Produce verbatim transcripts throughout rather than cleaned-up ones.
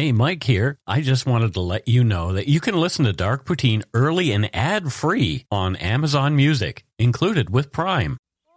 Hey, Mike here. I just wanted to let you know that you can listen to Dark Poutine early and ad-free on Amazon Music, included with Prime.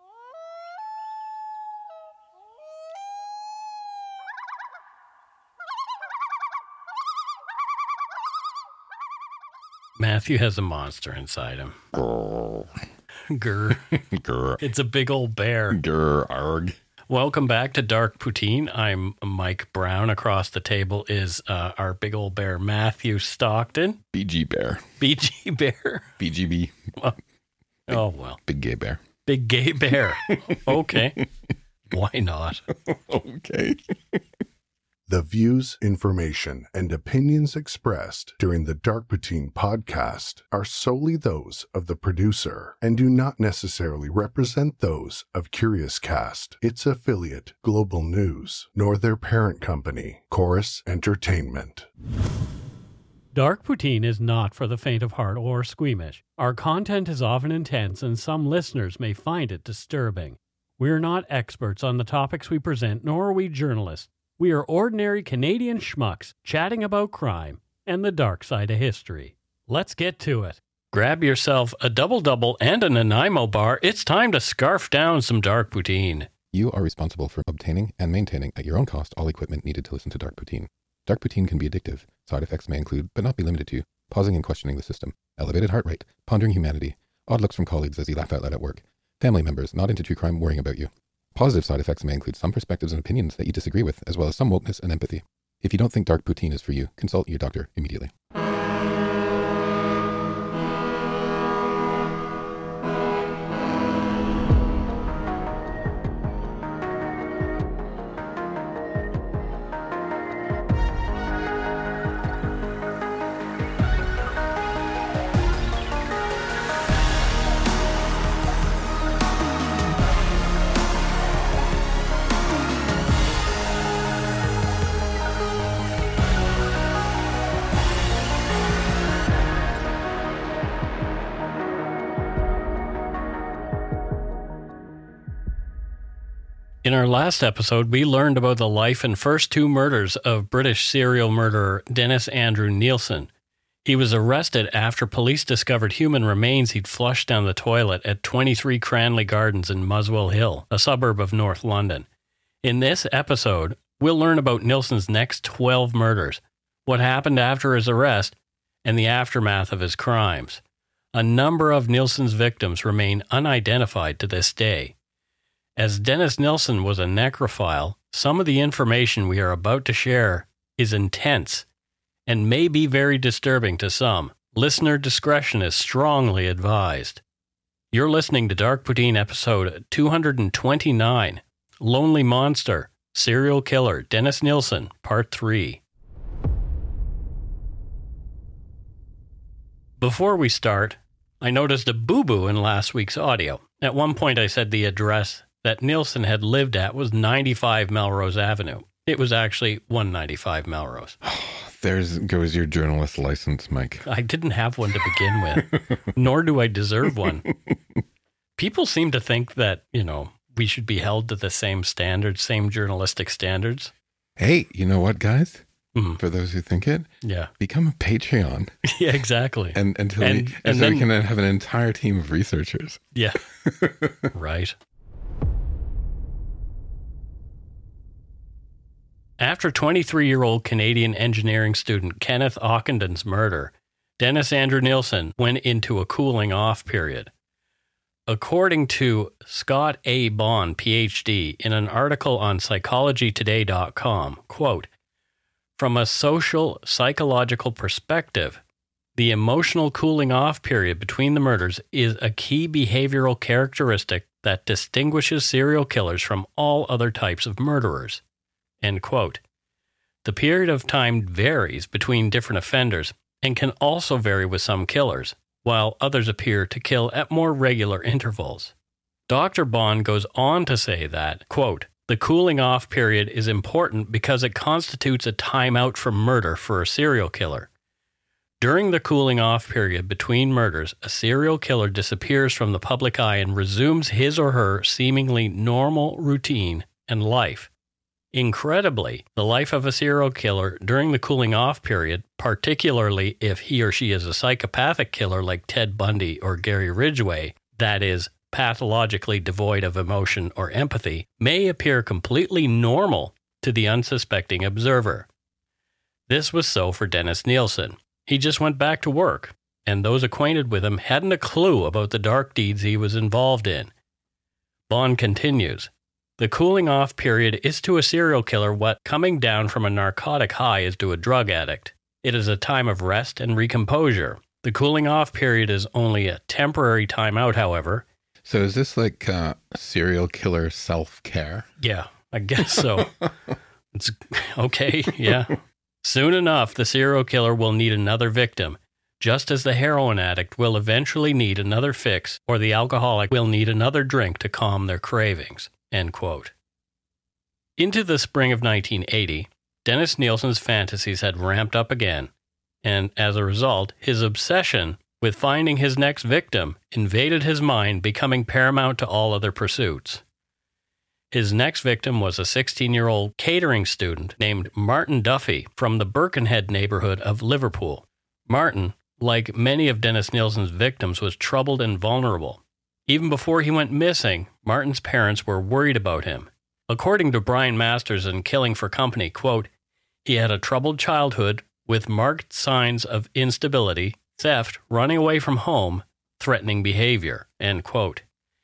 Matthew has a monster inside him. Grr. Grr. Grr. It's a big old bear. Grr. Arg. Welcome back to Dark Poutine. I'm Mike Brown. Across the table is uh, our big old bear, Matthew Stockton. B G Bear. B G Bear. B G B. Well, oh, well. Big gay bear. Big gay bear. Okay. Why not? Okay. The views, information, and opinions expressed during the Dark Poutine podcast are solely those of the producer and do not necessarily represent those of Curious Cast, its affiliate, Global News, nor their parent company, Chorus Entertainment. Dark Poutine is not for the faint of heart or squeamish. Our content is often intense and some listeners may find it disturbing. We are not experts on the topics we present, nor are we journalists. We are ordinary Canadian schmucks chatting about crime and the dark side of history. Let's get to it. Grab yourself a double-double and a Nanaimo bar. It's time to scarf down some Dark Poutine. You are responsible for obtaining and maintaining at your own cost all equipment needed to listen to Dark Poutine. Dark Poutine can be addictive. Side effects may include, but not be limited to, pausing and questioning the system, elevated heart rate, pondering humanity, odd looks from colleagues as you laugh out loud at work, family members not into true crime worrying about you. Positive side effects may include some perspectives and opinions that you disagree with, as well as some wokeness and empathy. If you don't think Dark Poutine is for you, consult your doctor immediately. In our last episode, we learned about the life and first two murders of British serial murderer Dennis Andrew Neilson. He was arrested after police discovered human remains he'd flushed down the toilet at twenty-three Cranley Gardens in Muswell Hill, a suburb of North London. In this episode, we'll learn about Neilson's next twelve murders, what happened after his arrest, and the aftermath of his crimes. A number of Neilson's victims remain unidentified to this day. As Dennis Neilson was a necrophile, some of the information we are about to share is intense and may be very disturbing to some. Listener discretion is strongly advised. You're listening to Dark Poutine episode two hundred twenty-nine, Lonely Monster, Serial Killer, Dennis Neilson, Part three. Before we start, I noticed a boo-boo in last week's audio. At one point I said the address that Neilson had lived at was ninety-five Melrose Avenue. It was actually one ninety-five Melrose. There goes your journalist license, Mike. I didn't have one to begin with, nor do I deserve one. People seem to think that, you know, we should be held to the same standards, same journalistic standards. Hey, you know what, guys? Mm. For those who think it, yeah, become a Patreon. Yeah, exactly. And until and, we, and so then, we can have an entire team of researchers. Yeah, right. After twenty-three-year-old Canadian engineering student Kenneth Ockendon's murder, Dennis Andrew Neilson went into a cooling-off period. According to Scott A. Bond, P H D, in an article on psychology today dot com, quote, "From a social, psychological perspective, the emotional cooling-off period between the murders is a key behavioral characteristic that distinguishes serial killers from all other types of murderers." End quote. The period of time varies between different offenders and can also vary with some killers, while others appear to kill at more regular intervals. Doctor Bond goes on to say that, quote, "The cooling off period is important because it constitutes a timeout from murder for a serial killer. During the cooling off period between murders, a serial killer disappears from the public eye and resumes his or her seemingly normal routine and life. Incredibly, the life of a serial killer during the cooling off period, particularly if he or she is a psychopathic killer like Ted Bundy or Gary Ridgway, that is, pathologically devoid of emotion or empathy, may appear completely normal to the unsuspecting observer. This was so for Dennis Nilsen. He just went back to work, and those acquainted with him hadn't a clue about the dark deeds he was involved in. Bond continues, the cooling off period is to a serial killer what coming down from a narcotic high is to a drug addict. It is a time of rest and recomposure. The cooling off period is only a temporary time out, however. So is this like uh, serial killer self-care? Yeah, I guess so. It's okay, yeah. Soon enough, the serial killer will need another victim, just as the heroin addict will eventually need another fix or the alcoholic will need another drink to calm their cravings. End quote. Into the spring of nineteen eighty, Dennis Nilsen's fantasies had ramped up again, and as a result, his obsession with finding his next victim invaded his mind, becoming paramount to all other pursuits. His next victim was a sixteen-year-old catering student named Martin Duffy from the Birkenhead neighborhood of Liverpool. Martin, like many of Dennis Nilsen's victims, was troubled and vulnerable. Even before he went missing, Martin's parents were worried about him. According to Brian Masters in Killing for Company, quote, he had a troubled childhood with marked signs of instability, theft, running away from home, threatening behavior, end quote.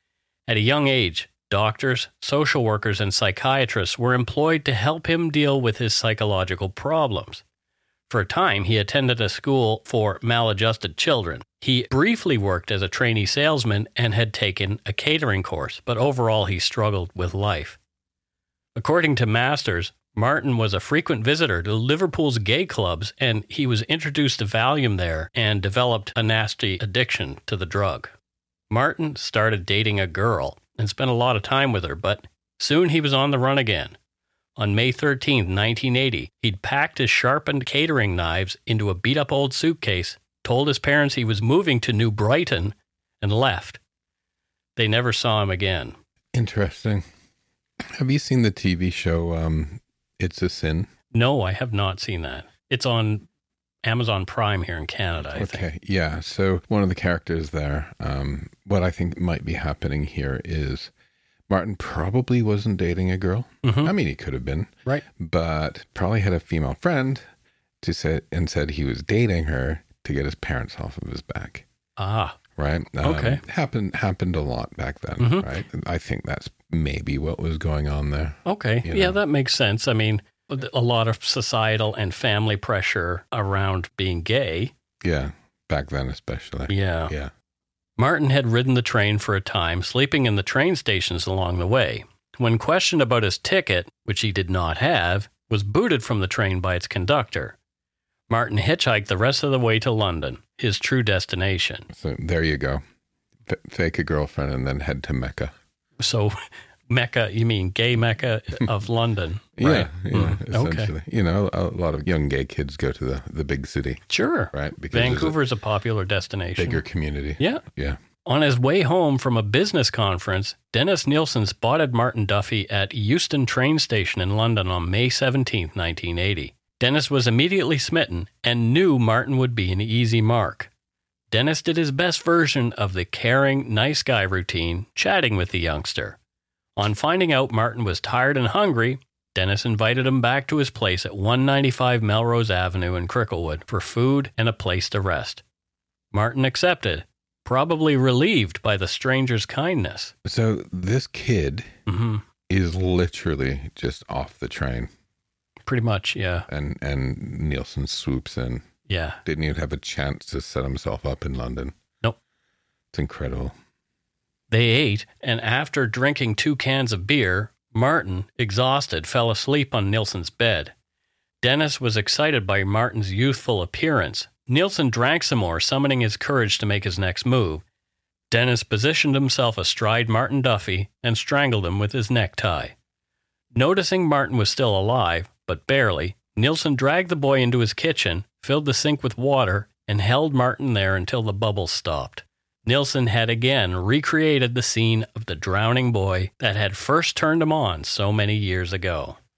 At a young age, doctors, social workers, and psychiatrists were employed to help him deal with his psychological problems. For a time, he attended a school for maladjusted children. He briefly worked as a trainee salesman and had taken a catering course, but overall he struggled with life. According to Masters, Martin was a frequent visitor to Liverpool's gay clubs, and he was introduced to Valium there and developed a nasty addiction to the drug. Martin started dating a girl and spent a lot of time with her, but soon he was on the run again. On May thirteenth, nineteen eighty, he'd packed his sharpened catering knives into a beat-up old suitcase, told his parents he was moving to New Brighton, and left. They never saw him again. Interesting. Have you seen the T V show um, It's a Sin? No, I have not seen that. It's on Amazon Prime here in Canada, I okay, think. Okay, yeah. So one of the characters there, um, what I think might be happening here is Martin probably wasn't dating a girl. Mm-hmm. I mean, he could have been. Right. But probably had a female friend to say, and said he was dating her to get his parents off of his back. Ah. Right? Um, Okay. Happened, happened a lot back then, Mm-hmm. right? I think that's maybe what was going on there. Okay. You Yeah, know. that makes sense. I mean, a lot of societal and family pressure around being gay. Yeah, back then especially. Yeah. Yeah. Martin had ridden the train for a time, sleeping in the train stations along the way. When questioned about his ticket, which he did not have, was booted from the train by its conductor. Martin hitchhiked the rest of the way to London, his true destination. So there you go. F- fake a girlfriend and then head to Mecca. So, Mecca, you mean gay Mecca of London, right? Yeah, yeah, Mm, essentially. okay. You know, a lot of young gay kids go to the, the big city, Sure. right? Because there's Vancouver's a, popular a destination. bigger community. Yeah. Yeah. On his way home from a business conference, Dennis Nilsen spotted Martin Duffy at Euston train station in London on May seventeenth, nineteen eighty. Dennis was immediately smitten and knew Martin would be an easy mark. Dennis did his best version of the caring, nice guy routine, chatting with the youngster. On finding out Martin was tired and hungry, Dennis invited him back to his place at one ninety-five Melrose Avenue in Cricklewood for food and a place to rest. Martin accepted, probably relieved by the stranger's kindness. So this kid Mm-hmm. is literally just off the train, Pretty much, yeah. and, and Nielsen swoops in. Yeah. Didn't even have a chance to set himself up in London. Nope. It's incredible. They ate, and after drinking two cans of beer, Martin, exhausted, fell asleep on Nilsen's bed. Dennis was excited by Martin's youthful appearance. Nilsen drank some more, summoning his courage to make his next move. Dennis positioned himself astride Martin Duffy and strangled him with his necktie. Noticing Martin was still alive, but barely, Nilsen dragged the boy into his kitchen, filled the sink with water, and held Martin there until the bubbles stopped. Nilsen had again recreated the scene of the drowning boy that had first turned him on so many years ago.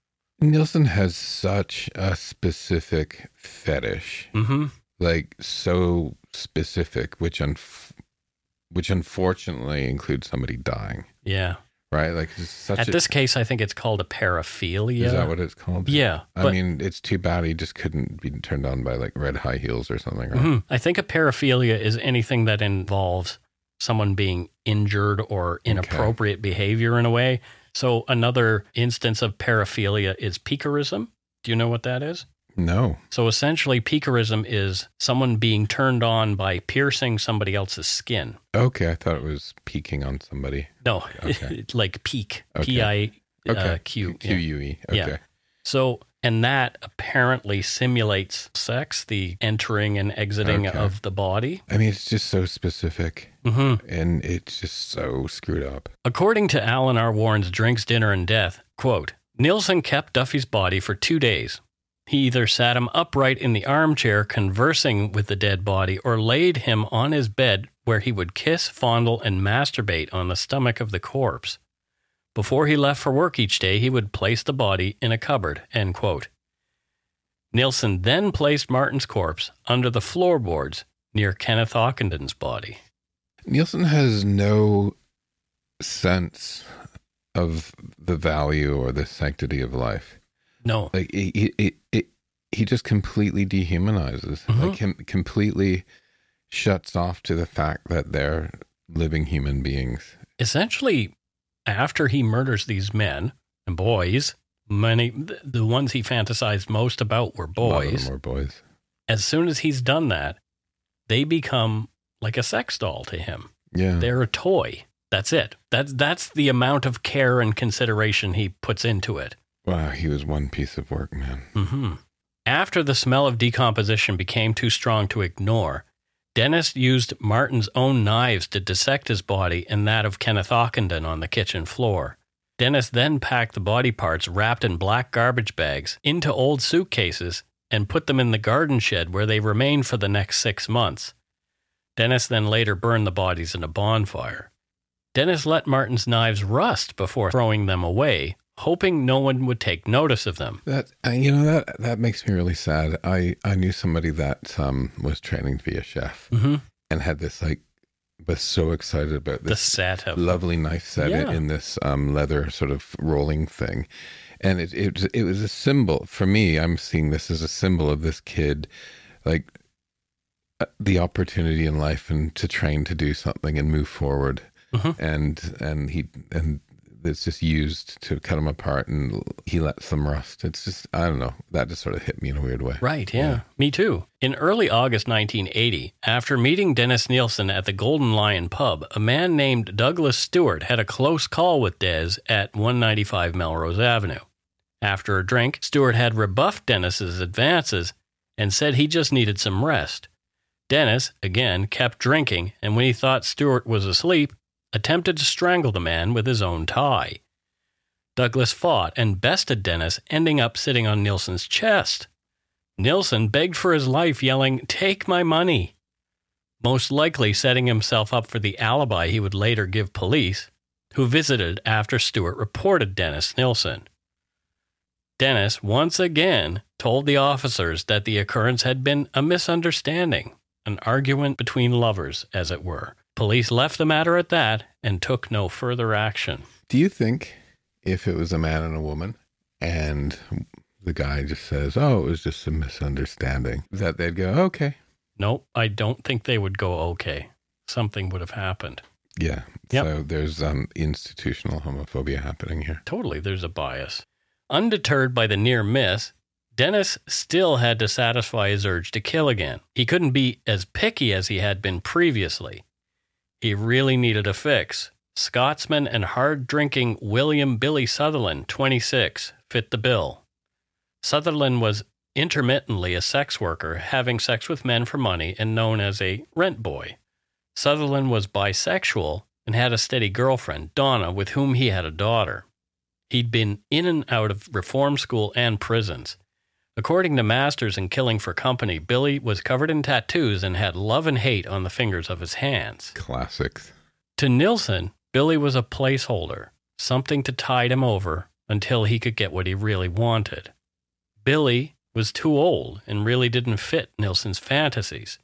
Nielsen has such a specific fetish, Mm-hmm. like so specific, which unf- which unfortunately includes somebody dying, Yeah. right? Like it's such At a, this case, I think it's called a paraphilia. is that what it's called? Yeah. I but- mean, it's too bad he just couldn't be turned on by like red high heels or something, right? Mhm. I think a paraphilia is anything that involves someone being injured or inappropriate behavior in a way. So another instance of paraphilia is piquerism. Do you know what that is? No. So essentially, piquerism is someone being turned on by piercing somebody else's skin. Okay, I thought it was peeking on somebody. No, Okay. like peak, Okay. P I Okay. Q. Q U E. Okay. Yeah. So, and that apparently simulates sex, the entering and exiting Okay. of the body. I mean, it's just so specific hmm and it's just so screwed up. According to Alan R. Warren's Drinks, Dinner, and Death, quote, Nielsen kept Duffy's body for two days. He either sat him upright in the armchair conversing with the dead body or laid him on his bed where he would kiss, fondle, and masturbate on the stomach of the corpse. Before he left for work each day, he would place the body in a cupboard, end quote. Nielsen then placed Martin's corpse under the floorboards near Kenneth Ockendon's body. Nielsen has no sense of the value or the sanctity of life. No. Like he, he, he, he just completely dehumanizes, Mhm. like him completely shuts off to the fact that they're living human beings. Essentially, after he murders these men and boys, many the, the ones he fantasized most about were A lot of boys. them were boys. As soon as he's done that, they become like a sex doll to him. Yeah. They're a toy. That's it. That's that's the amount of care and consideration he puts into it. Wow, he was one piece of work, man. hmm After the smell of decomposition became too strong to ignore, Dennis used Martin's own knives to dissect his body and that of Kenneth Ockendon on the kitchen floor. Dennis then packed the body parts wrapped in black garbage bags into old suitcases and put them in the garden shed where they remained for the next six months. Dennis then later burned the bodies in a bonfire. Dennis let Martin's knives rust before throwing them away, hoping no one would take notice of them. That uh, you know that that makes me really sad. I I knew somebody that um was training to be a chef Mm-hmm. and had this like was so excited about The this set of lovely knife set in, Yeah. in this um leather sort of rolling thing, and it it was- it was a symbol for me. I'm seeing this as a symbol of this kid, like uh, the opportunity in life and to train to do something and move forward, Mhm. and and he and. It's just used to cut them apart and he lets them rust. It's just, I don't know. That just sort of hit me in a weird way. Right, yeah. Yeah. Me too. In early August nineteen eighty, after meeting Dennis Nielsen at the Golden Lion pub, a man named Douglas Stewart had a close call with Des at one ninety-five Melrose Avenue. After a drink, Stewart had rebuffed Dennis's advances and said he just needed some rest. Dennis, again, kept drinking, and when he thought Stewart was asleep, attempted to strangle the man with his own tie. Douglas fought and bested Dennis, ending up sitting on Nielsen's chest. Nielsen begged for his life, yelling, "Take my money," most likely setting himself up for the alibi he would later give police, who visited after Stewart reported Dennis Nielsen. Dennis, once again, told the officers that the occurrence had been a misunderstanding, an argument between lovers, as it were. Police left the matter at that and took no further action. Do you think if it was a man and a woman and the guy just says, oh, it was just a misunderstanding, that they'd go, okay. Nope, I don't think they would go okay. Something would have happened. Yeah. Yep. So there's um, institutional homophobia happening here. Totally, there's a bias. Undeterred by the near miss, Dennis still had to satisfy his urge to kill again. He couldn't be as picky as he had been previously. He really needed a fix. Scotsman and hard-drinking William Billy Sutherland, twenty-six, fit the bill. Sutherland was intermittently a sex worker, having sex with men for money and known as a rent boy. Sutherland was bisexual and had a steady girlfriend, Donna, with whom he had a daughter. He'd been in and out of reform school and prisons. According to Masters in Killing for Company, Billy was covered in tattoos and had love and hate on the fingers of his hands. Classics. To Nielsen, Billy was a placeholder, something to tide him over until he could get what he really wanted. Billy was too old and really didn't fit Nilsen's fantasies.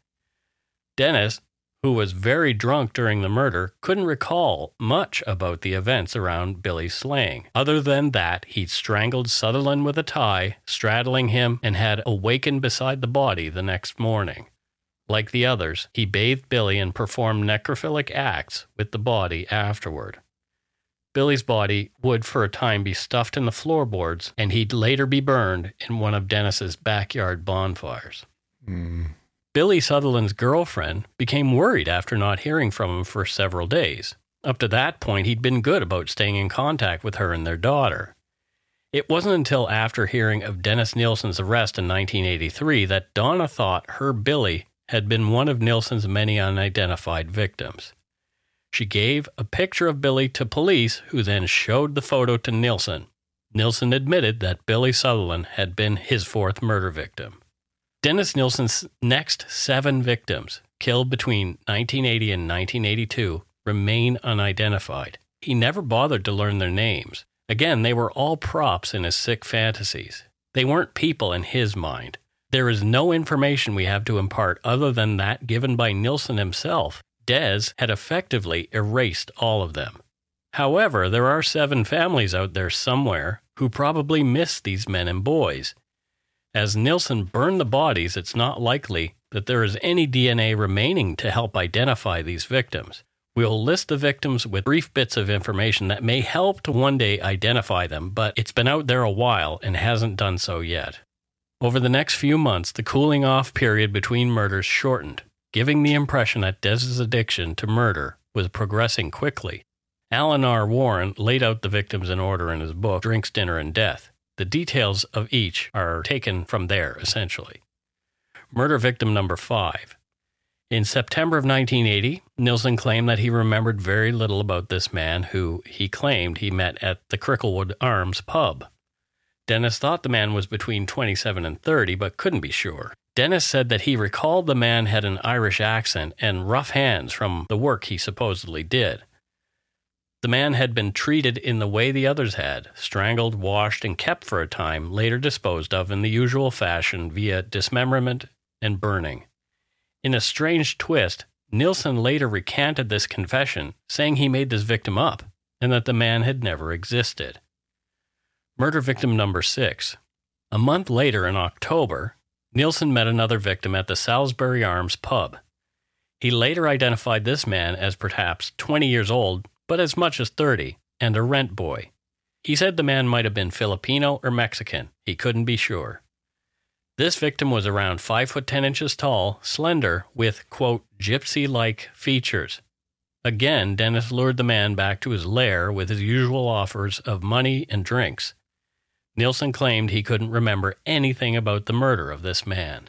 Dennis, who was very drunk during the murder, couldn't recall much about the events around Billy's slaying, other than that he'd strangled Sutherland with a tie, straddling him, and had awakened beside the body the next morning. Like the others, he bathed Billy and performed necrophilic acts with the body afterward. Billy's body would for a time be stuffed in the floorboards, and he'd later be burned in one of Dennis's backyard bonfires. Mm. Billy Sutherland's girlfriend became worried after not hearing from him for several days. Up to that point, he'd been good about staying in contact with her and their daughter. It wasn't until after hearing of Dennis Nilsen's arrest in nineteen eighty-three that Donna thought her Billy had been one of Nilsen's many unidentified victims. She gave a picture of Billy to police, who then showed the photo to Nilsen. Nilsen admitted that Billy Sutherland had been his fourth murder victim. Dennis Nilsen's next seven victims, killed between nineteen eighty and nineteen eighty-two, remain unidentified. He never bothered to learn their names. Again, they were all props in his sick fantasies. They weren't people in his mind. There is no information we have to impart other than that given by Nilsen himself. Des had effectively erased all of them. However, there are seven families out there somewhere who probably miss these men and boys. As Nilsen burned the bodies, it's not likely that there is any D N A remaining to help identify these victims. We'll list the victims with brief bits of information that may help to one day identify them, but it's been out there a while and hasn't done so yet. Over the next few months, the cooling off period between murders shortened, giving the impression that Des's addiction to murder was progressing quickly. Alan R. Warren laid out the victims in order in his book, Drinks, Dinner, and Death. The details of each are taken from there, essentially. Murder victim number five. In September of nineteen eighty, Nilsen claimed that he remembered very little about this man who he claimed he met at the Cricklewood Arms pub. Dennis thought the man was between twenty-seven and thirty, but couldn't be sure. Dennis said that he recalled the man had an Irish accent and rough hands from the work he supposedly did. The man had been treated in the way the others had, strangled, washed, and kept for a time, later disposed of in the usual fashion via dismemberment and burning. In a strange twist, Nilsen later recanted this confession, saying he made this victim up, and that the man had never existed. Murder victim number six. A month later, in October, Nilsen met another victim at the Salisbury Arms pub. He later identified this man as perhaps twenty years old, but as much as thirty, and a rent boy. He said the man might have been Filipino or Mexican. He couldn't be sure. This victim was around five foot ten inches tall, slender, with, quote, gypsy-like features. Again, Dennis lured the man back to his lair with his usual offers of money and drinks. Nilsen claimed he couldn't remember anything about the murder of this man.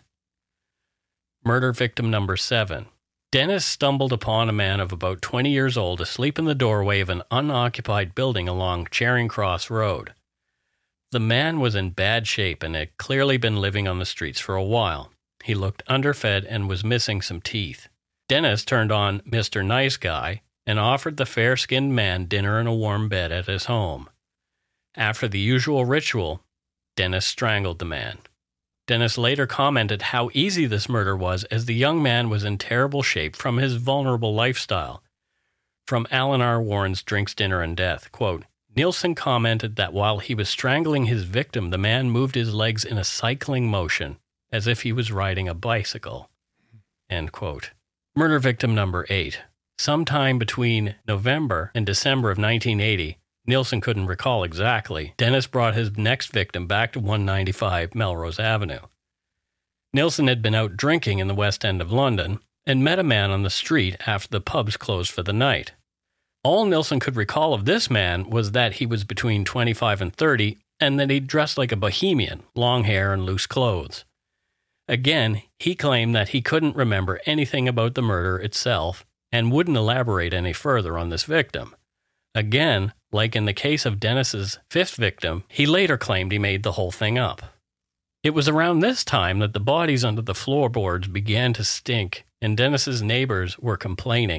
Murder victim number seven. Dennis stumbled upon a man of about twenty years old asleep in the doorway of an unoccupied building along Charing Cross Road. The man was in bad shape and had clearly been living on the streets for a while. He looked underfed and was missing some teeth. Dennis turned on Mister Nice Guy and offered the fair-skinned man dinner in a warm bed at his home. After the usual ritual, Dennis strangled the man. Dennis later commented how easy this murder was, as the young man was in terrible shape from his vulnerable lifestyle. From Alan R. Warren's Drinks, Dinner, and Death, quote, Nilsen commented that while he was strangling his victim, the man moved his legs in a cycling motion, as if he was riding a bicycle. End quote. Murder victim number eight. Sometime between November and December of nineteen eighty, Nilsen couldn't recall exactly, Dennis brought his next victim back to one ninety-five Melrose Avenue. Nilsen had been out drinking in the West End of London and met a man on the street after the pubs closed for the night. All Nilsen could recall of this man was that he was between twenty-five and thirty and that he dressed like a bohemian, long hair and loose clothes. Again, he claimed that he couldn't remember anything about the murder itself and wouldn't elaborate any further on this victim. Again, like in the case of Dennis's fifth victim, he later claimed he made the whole thing up. It was around this time that the bodies under the floorboards began to stink, and Dennis's neighbors were complaining.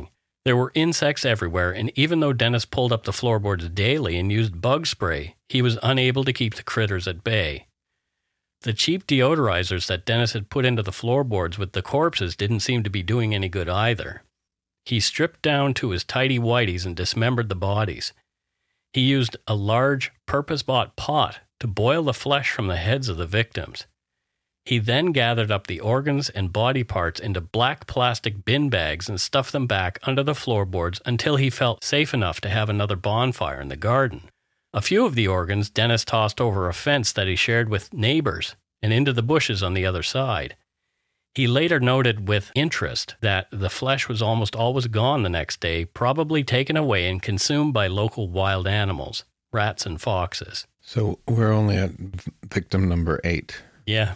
There were insects everywhere, and even though Dennis pulled up the floorboards daily and used bug spray, he was unable to keep the critters at bay. The cheap deodorizers that Dennis had put into the floorboards with the corpses didn't seem to be doing any good either. He stripped down to his tighty-whities and dismembered the bodies. He used a large, purpose-bought pot to boil the flesh from the heads of the victims. He then gathered up the organs and body parts into black plastic bin bags and stuffed them back under the floorboards until he felt safe enough to have another bonfire in the garden. A few of the organs Dennis tossed over a fence that he shared with neighbors and into the bushes on the other side. He later noted with interest that the flesh was almost always gone the next day, probably taken away and consumed by local wild animals, rats and foxes. So we're only at victim number eight. Yeah.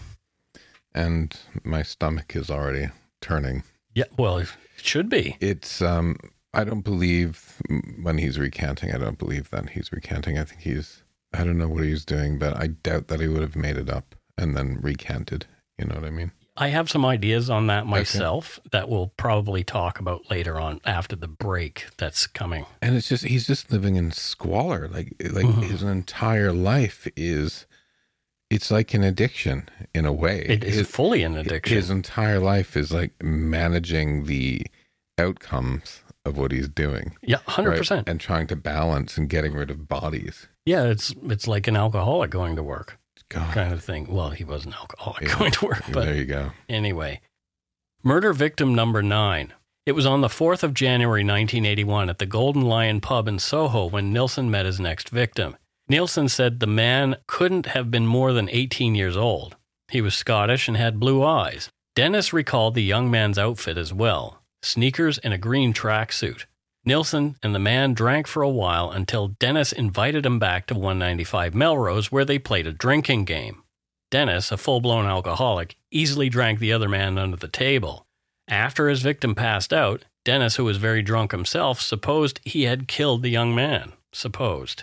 And my stomach is already turning. Yeah, well, it should be. It's, um, I don't believe when he's recanting, I don't believe that he's recanting. I think he's, I don't know what he's doing, but I doubt that he would have made it up and then recanted. You know what I mean? I have some ideas on that myself okay. that we'll probably talk about later on after the break that's coming. And it's just, he's just living in squalor. Like, like mm-hmm. his entire life is, it's like an addiction in a way. It is his, fully an addiction. His entire life is like managing the outcomes of what he's doing. Yeah, one hundred percent. Right? And trying to balance and getting rid of bodies. Yeah, it's it's like an alcoholic going to work. God. Kind of thing. Well, he was an alcoholic yeah. going to work. But there you go. Anyway, murder victim number nine. It was on the fourth of January, nineteen eighty-one at the Golden Lion pub in Soho when Nilsen met his next victim. Nilsen said the man couldn't have been more than eighteen years old. He was Scottish and had blue eyes. Dennis recalled the young man's outfit as well, sneakers and a green tracksuit. Nilsen and the man drank for a while until Dennis invited him back to one ninety-five Melrose where they played a drinking game. Dennis, a full-blown alcoholic, easily drank the other man under the table. After his victim passed out, Dennis, who was very drunk himself, supposed he had killed the young man. Supposed.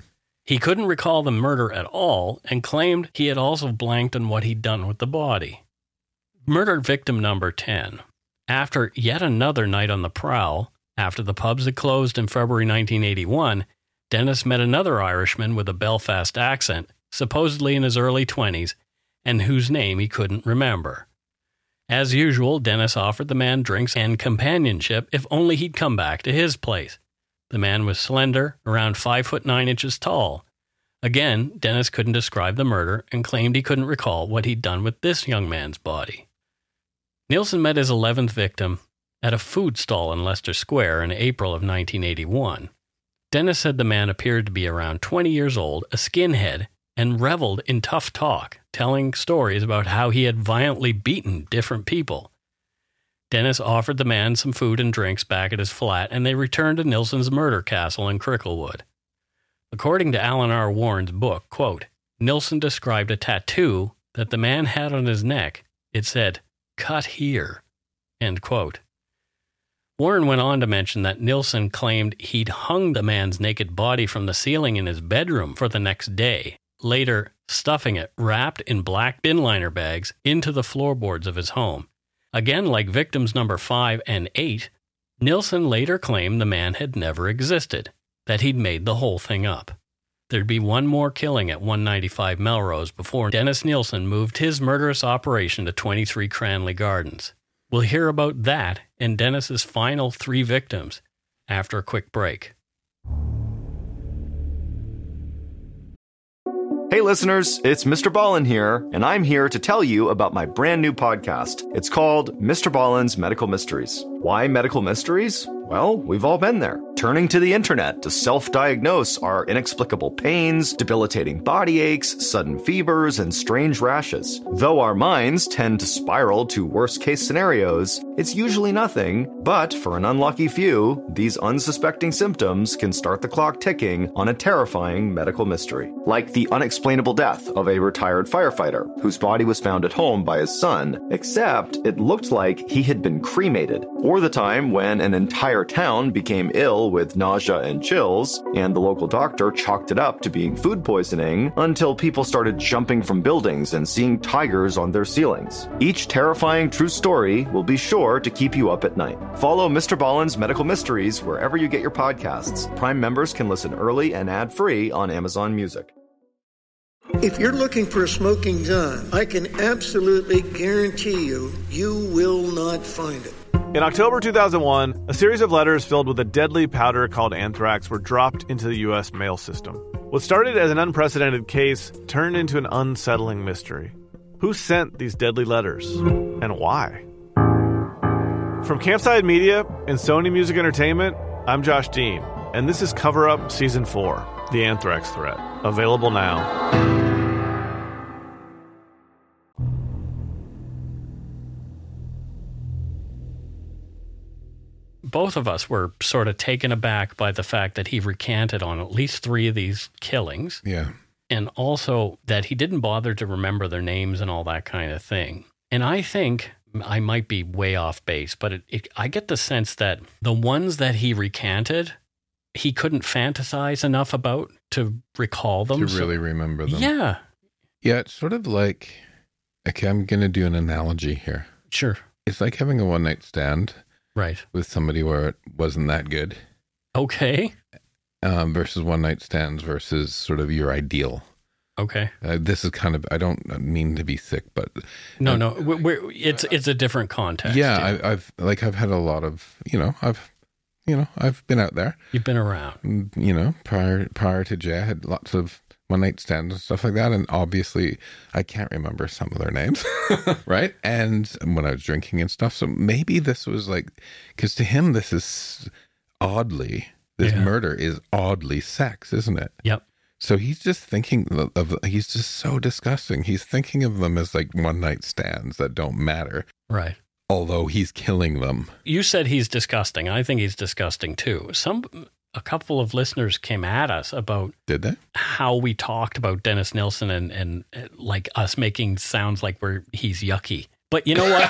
He couldn't recall the murder at all and claimed he had also blanked on what he'd done with the body. Murder victim number ten. After yet another night on the prowl, after the pubs had closed in February nineteen eighty-one, Dennis met another Irishman with a Belfast accent, supposedly in his early twenties, and whose name he couldn't remember. As usual, Dennis offered the man drinks and companionship if only he'd come back to his place. The man was slender, around five foot nine inches tall. Again, Dennis couldn't describe the murder and claimed he couldn't recall what he'd done with this young man's body. Nilsen met his eleventh victim at a food stall in Leicester Square in April of nineteen eighty-one. Dennis said the man appeared to be around twenty years old, a skinhead, and reveled in tough talk, telling stories about how he had violently beaten different people. Dennis offered the man some food and drinks back at his flat, and they returned to Nilsen's murder castle in Cricklewood. According to Alan R. Warren's book, quote, Nilsen described a tattoo that the man had on his neck. It said, "Cut here," end quote. Warren went on to mention that Nilsen claimed he'd hung the man's naked body from the ceiling in his bedroom for the next day, later stuffing it, wrapped in black bin liner bags, into the floorboards of his home. Again, like victims number five and eight, Nilsen later claimed the man had never existed, that he'd made the whole thing up. There'd be one more killing at one ninety-five Melrose before Dennis Nilsen moved his murderous operation to twenty-three Cranley Gardens. We'll hear about that and Dennis's final three victims after a quick break. Hey listeners, it's Mister Ballin here, and I'm here to tell you about my brand new podcast. It's called Mister Ballin's Medical Mysteries. Why medical mysteries? Well, we've all been there, turning to the internet to self-diagnose our inexplicable pains, debilitating body aches, sudden fevers, and strange rashes. Though our minds tend to spiral to worst-case scenarios, it's usually nothing, but for an unlucky few, these unsuspecting symptoms can start the clock ticking on a terrifying medical mystery. Like the unexplainable death of a retired firefighter whose body was found at home by his son, except it looked like he had been cremated, or the time when an entire entire town became ill with nausea and chills, and the local doctor chalked it up to being food poisoning until people started jumping from buildings and seeing tigers on their ceilings. Each terrifying true story will be sure to keep you up at night. Follow Mister Ballen's Medical Mysteries wherever you get your podcasts. Prime members can listen early and ad-free on Amazon Music. If you're looking for a smoking gun, I can absolutely guarantee you, you will not find it. In October two thousand one, a series of letters filled with a deadly powder called anthrax were dropped into the U S mail system. What started as an unprecedented case turned into an unsettling mystery. Who sent these deadly letters, and why? From Campside Media and Sony Music Entertainment, I'm Josh Dean, and this is Cover Up Season four, The Anthrax Threat, available now. Both of us were sort of taken aback by the fact that he recanted on at least three of these killings. Yeah. And also that he didn't bother to remember their names and all that kind of thing. And I think, I might be way off base, but it, it, I get the sense that the ones that he recanted, he couldn't fantasize enough about to recall them. To really remember them. Yeah. Yeah, it's sort of like, okay, I'm going to do an analogy here. Sure. It's like having a one-night stand. Right. With somebody where it wasn't that good. Okay. Um, versus one-night stands versus sort of your ideal. Okay. Uh, this is kind of, I don't mean to be thick, but... No, um, no, we're, we're, it's it's a different context. Yeah, I, I've, like, I've had a lot of, you know, I've, you know, I've been out there. You've been around. You know, prior prior to Jay, I had lots of one-night stands and stuff like that, and obviously, I can't remember some of their names, right? And when I was drinking and stuff, so maybe this was like, because to him, this is oddly, this Yeah. murder is oddly sex, isn't it? Yep. So he's just thinking of, of, he's just so disgusting. He's thinking of them as like one-night stands that don't matter. Right. Although he's killing them. You said he's disgusting. I think he's disgusting too. Some, a couple of listeners came at us about Did they? how we talked about Dennis Nilsen and, and uh, like us making sounds like we're, he's yucky. But you know what?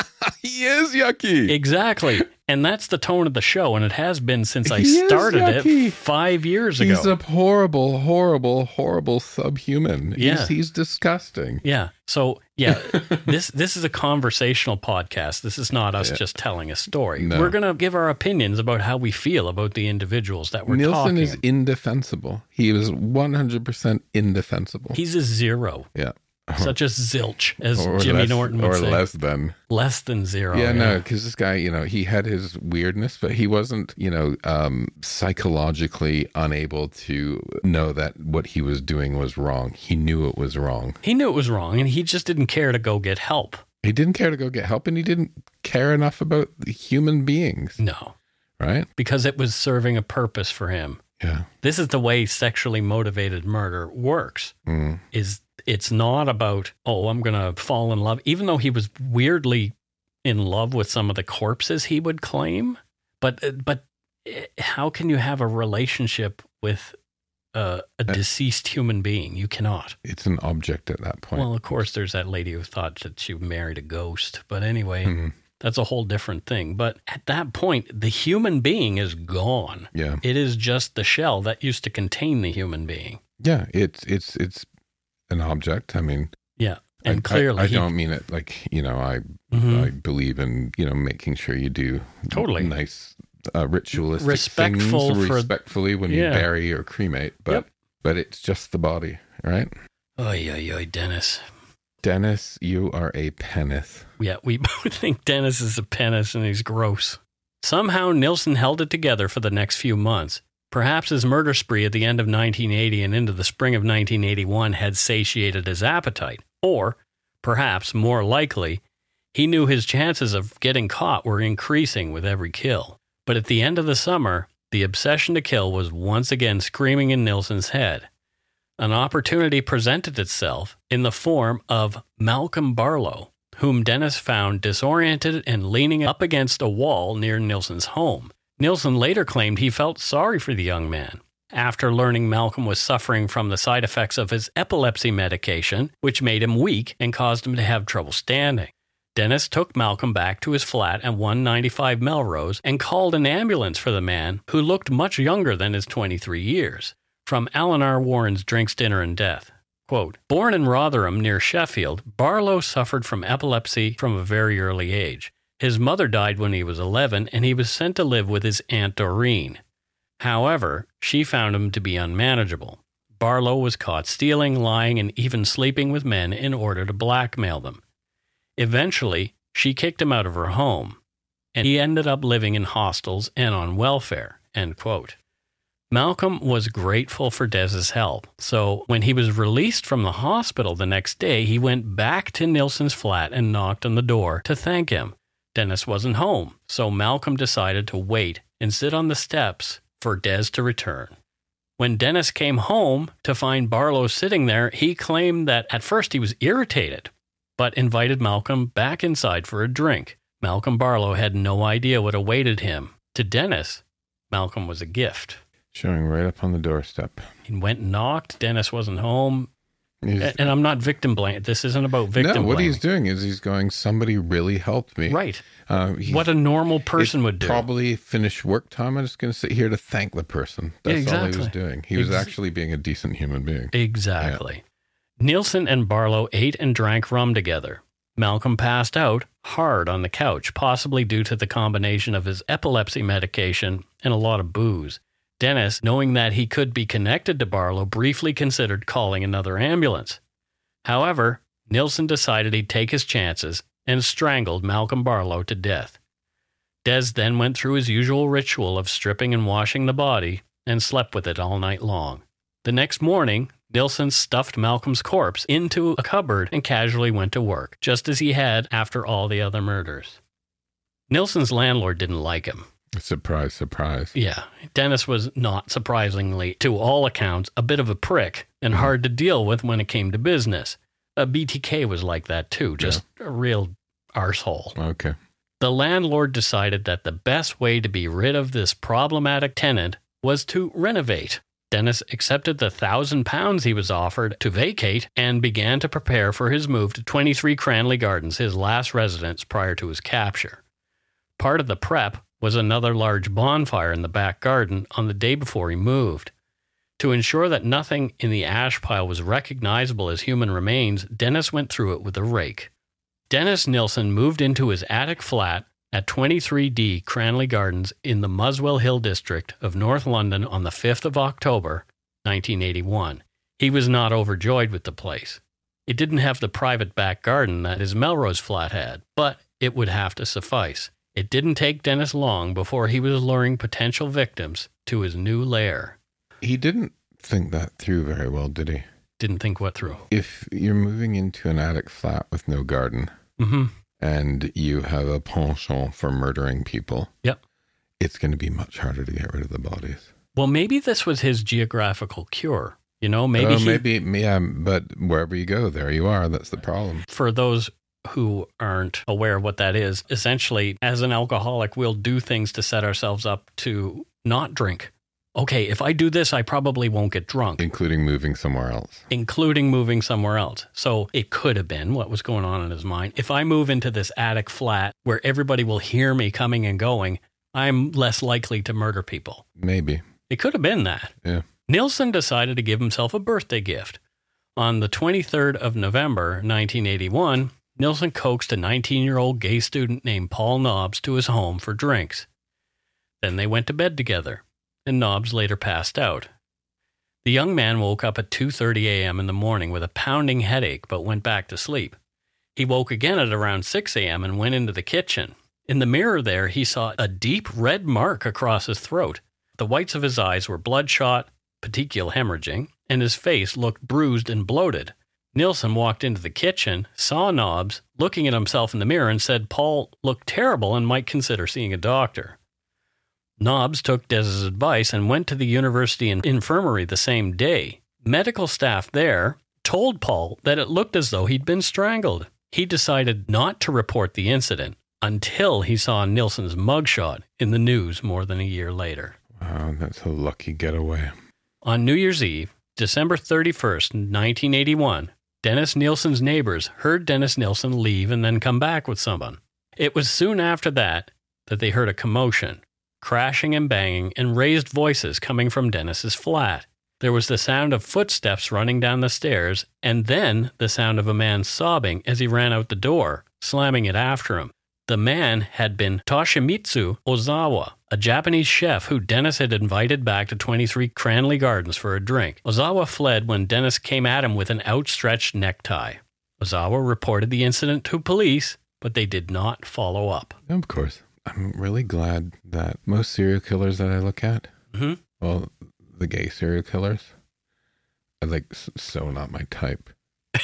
He is yucky. Exactly. And that's the tone of the show. And it has been since I He is started yucky. it five years ago. He's a horrible, horrible, horrible subhuman. Yeah. He's, he's disgusting. Yeah. So, yeah, this this is a conversational podcast. This is not us Yeah. just telling a story. No. We're going to give our opinions about how we feel about the individuals that we're Nielsen talking. is indefensible. He is one hundred percent indefensible. He's a zero. yeah. Such a zilch, as Or Jimmy less, Norton would or say. less than. Less than zero. Yeah, no, because this guy, you know, he had his weirdness, but he wasn't, you know, um, psychologically unable to know that what he was doing was wrong. He knew it was wrong. He knew it was wrong, and he just didn't care to go get help. He didn't care to go get help, and he didn't care enough about the human beings, No, right? because it was serving a purpose for him. Yeah. This is the way sexually motivated murder works. Mm. Is it's not about, oh, I'm going to fall in love, even though he was weirdly in love with some of the corpses he would claim. But but how can you have a relationship with uh, a deceased human being? You cannot. It's an object at that point. Well, of course, there's that lady who thought that she married a ghost. But anyway, Mhm. that's a whole different thing. But at that point, the human being is gone. Yeah. It is just the shell that used to contain the human being. Yeah, it's it's it's an object. I mean, Yeah. And I, clearly, I, I he- don't mean it like, you know, I Mhm. I believe in, you know, making sure you do Totally. nice uh, ritualistic Respectful things for- respectfully when Yeah. you bury or cremate, but Yep. but it's just the body, right? Oy, oy, oy, Dennis. Dennis, you are a penith. Yeah, we both think Dennis is a penis and he's gross. Somehow, Nilsen held it together for the next few months. Perhaps his murder spree at the end of nineteen eighty and into the spring of nineteen eighty-one had satiated his appetite. Or, perhaps more likely, he knew his chances of getting caught were increasing with every kill. But at the end of the summer, the obsession to kill was once again screaming in Nilsen's head. An opportunity presented itself in the form of Malcolm Barlow, whom Dennis found disoriented and leaning up against a wall near Nilsen's home. Nilsen later claimed he felt sorry for the young man. After learning Malcolm was suffering from the side effects of his epilepsy medication, which made him weak and caused him to have trouble standing. Dennis took Malcolm back to his flat at one ninety-five Melrose and called an ambulance for the man, who looked much younger than his twenty-three years. From Alan R. Warren's Drinks, Dinner, and Death. Quote, born in Rotherham near Sheffield, Barlow suffered from epilepsy from a very early age. His mother died when he was eleven, and he was sent to live with his Aunt Doreen. However, she found him to be unmanageable. Barlow was caught stealing, lying, and even sleeping with men in order to blackmail them. Eventually, she kicked him out of her home, and he ended up living in hostels and on welfare, end quote. Malcolm was grateful for Des's help, so when he was released from the hospital the next day, he went back to Nilsson's flat and knocked on the door to thank him. Dennis wasn't home, so Malcolm decided to wait and sit on the steps for Des to return. When Dennis came home to find Barlow sitting there, he claimed that at first he was irritated, but invited Malcolm back inside for a drink. Malcolm Barlow had no idea what awaited him. To Dennis, Malcolm was a gift. Showing right up on the doorstep. He went and knocked. Dennis wasn't home. He's, and I'm not victim blaming. This isn't about victim no, what blaming. he's doing is he's going, somebody really helped me. Right. Uh, what a normal person would do. Probably finish work time. I'm just going to sit here to thank the person. That's yeah, exactly. all he was doing. He Ex- was actually being a decent human being. Exactly. Yeah. Nilsson and Barlow ate and drank rum together. Malcolm passed out hard on the couch, possibly due to the combination of his epilepsy medication and a lot of booze. Dennis, knowing that he could be connected to Barlow, briefly considered calling another ambulance. However, Nilsson decided he'd take his chances and strangled Malcolm Barlow to death. Des then went through his usual ritual of stripping and washing the body and slept with it all night long. The next morning, Nilsson stuffed Malcolm's corpse into a cupboard and casually went to work, just as he had after all the other murders. Nilsson's landlord didn't like him. Surprise, surprise. Yeah. Dennis was not surprisingly, to all accounts, a bit of a prick and hard to deal with when it came to business. A B T K was like that too, just yeah. a real arsehole. Okay. The landlord decided that the best way to be rid of this problematic tenant was to renovate. Dennis accepted the thousand pounds he was offered to vacate and began to prepare for his move to twenty-three Cranley Gardens, his last residence prior to his capture. Part of the prep was another large bonfire in the back garden on the day before he moved. To ensure that nothing in the ash pile was recognizable as human remains, Dennis went through it with a rake. Dennis Nilsson moved into his attic flat at twenty-three D Cranley Gardens in the Muswell Hill district of North London on the fifth of October, nineteen eighty-one. He was not overjoyed with the place. It didn't have the private back garden that his Melrose flat had, but it would have to suffice. It didn't take Dennis long before he was luring potential victims to his new lair. He didn't think that through very well, did he? Didn't think what through. If you're moving into an attic flat with no garden, mm-hmm. and you have a penchant for murdering people, yep, it's going to be much harder to get rid of the bodies. Well, maybe this was his geographical cure. You know, maybe oh, he, maybe, yeah, but wherever you go, there you are. That's the problem. For those who aren't aware of what that is, essentially, as an alcoholic, we'll do things to set ourselves up to not drink. Okay, if I do this, I probably won't get drunk. Including moving somewhere else. Including moving somewhere else. So it could have been what was going on in his mind. If I move into this attic flat where everybody will hear me coming and going, I'm less likely to murder people. Maybe. It could have been that. Yeah. Nilsson decided to give himself a birthday gift. On the twenty-third of November, nineteen eighty-one, Nilsson coaxed a nineteen-year-old gay student named Paul Nobbs to his home for drinks. Then they went to bed together, and Nobbs later passed out. The young man woke up at two thirty a.m. in the morning with a pounding headache, but went back to sleep. He woke again at around six a.m. and went into the kitchen. In the mirror there, he saw a deep red mark across his throat. The whites of his eyes were bloodshot, petechial hemorrhaging, and his face looked bruised and bloated. Nilsson walked into the kitchen, saw Nobbs, looking at himself in the mirror, and said Paul looked terrible and might consider seeing a doctor. Nobbs took Des's advice and went to the university infirmary the same day. Medical staff there told Paul that it looked as though he'd been strangled. He decided not to report the incident until he saw Nilsson's mugshot in the news more than a year later. Wow, that's a lucky getaway. On New Year's Eve, December thirty-first, nineteen eighty-one, Dennis Nilsen's neighbors heard Dennis Nilsen leave and then come back with someone. It was soon after that that they heard a commotion, crashing and banging, and raised voices coming from Dennis's flat. There was the sound of footsteps running down the stairs, and then the sound of a man sobbing as he ran out the door, slamming it after him. The man had been Toshimitsu Ozawa, a Japanese chef who Dennis had invited back to twenty-three Cranley Gardens for a drink. Ozawa fled when Dennis came at him with an outstretched necktie. Ozawa reported the incident to police, but they did not follow up. Of course. I'm really glad that most serial killers that I look at, Mm-hmm. well, the gay serial killers, are like so not my type.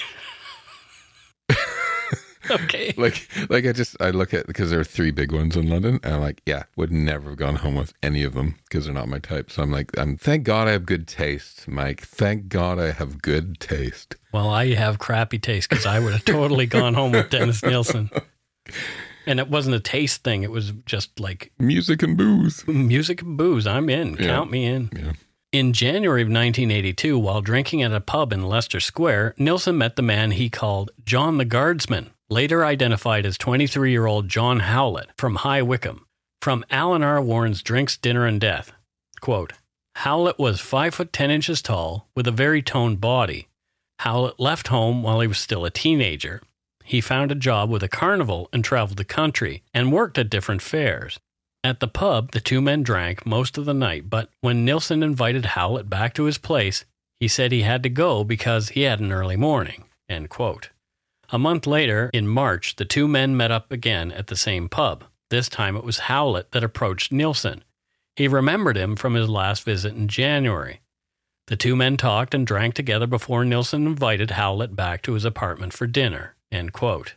Okay. Like, like I just, I look at, because there are three big ones in London, and I'm like, yeah, would never have gone home with any of them because they're not my type. So I'm like, I'm, thank God I have good taste, Mike. Thank God I have good taste. Well, I have crappy taste because I would have totally gone home with Dennis Nilsen. And it wasn't a taste thing. It was just like music and booze. Music and booze. I'm in. Yeah. Count me in. Yeah. In January of nineteen eighty-two, while drinking at a pub in Leicester Square, Nilsen met the man he called John the Guardsman, later identified as twenty-three-year-old John Howlett from High Wycombe. From Alan R. Warren's Drinks, Dinner, and Death, quote, Howlett was five foot ten inches tall with a very toned body. Howlett left home while he was still a teenager. He found a job with a carnival and traveled the country and worked at different fairs. At the pub, the two men drank most of the night, but when Nilsen invited Howlett back to his place, he said he had to go because he had an early morning, end quote. A month later, in March, the two men met up again at the same pub. This time it was Howlett that approached Nilsen. He remembered him from his last visit in January. The two men talked and drank together before Nilsen invited Howlett back to his apartment for dinner, end quote.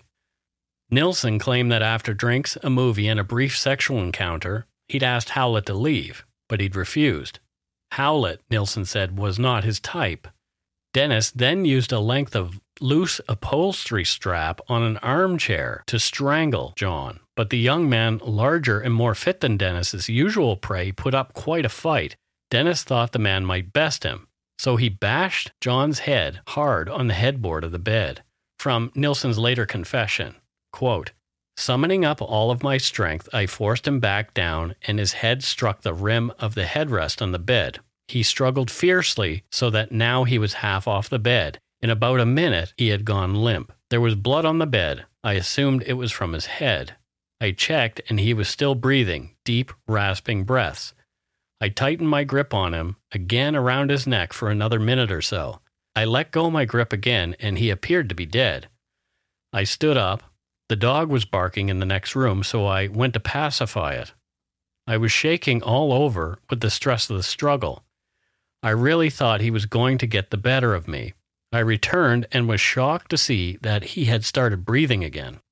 Nilsen claimed that after drinks, a movie, and a brief sexual encounter, he'd asked Howlett to leave, but he'd refused. Howlett, Nilsen said, was not his type. Dennis then used a length of loose upholstery strap on an armchair to strangle John, but the young man, larger and more fit than Dennis's usual prey, put up quite a fight. Dennis thought the man might best him, so he bashed John's head hard on the headboard of the bed. From Nilsen's later confession, quote, summoning up all of my strength, I forced him back down, and his head struck the rim of the headrest on the bed. He struggled fiercely so that now he was half off the bed. In about a minute, he had gone limp. There was blood on the bed. I assumed it was from his head. I checked, and he was still breathing, deep, rasping breaths. I tightened my grip on him, again around his neck for another minute or so. I let go my grip again, and he appeared to be dead. I stood up. The dog was barking in the next room, so I went to pacify it. I was shaking all over with the stress of the struggle. I really thought he was going to get the better of me. I returned and was shocked to see that he had started breathing again.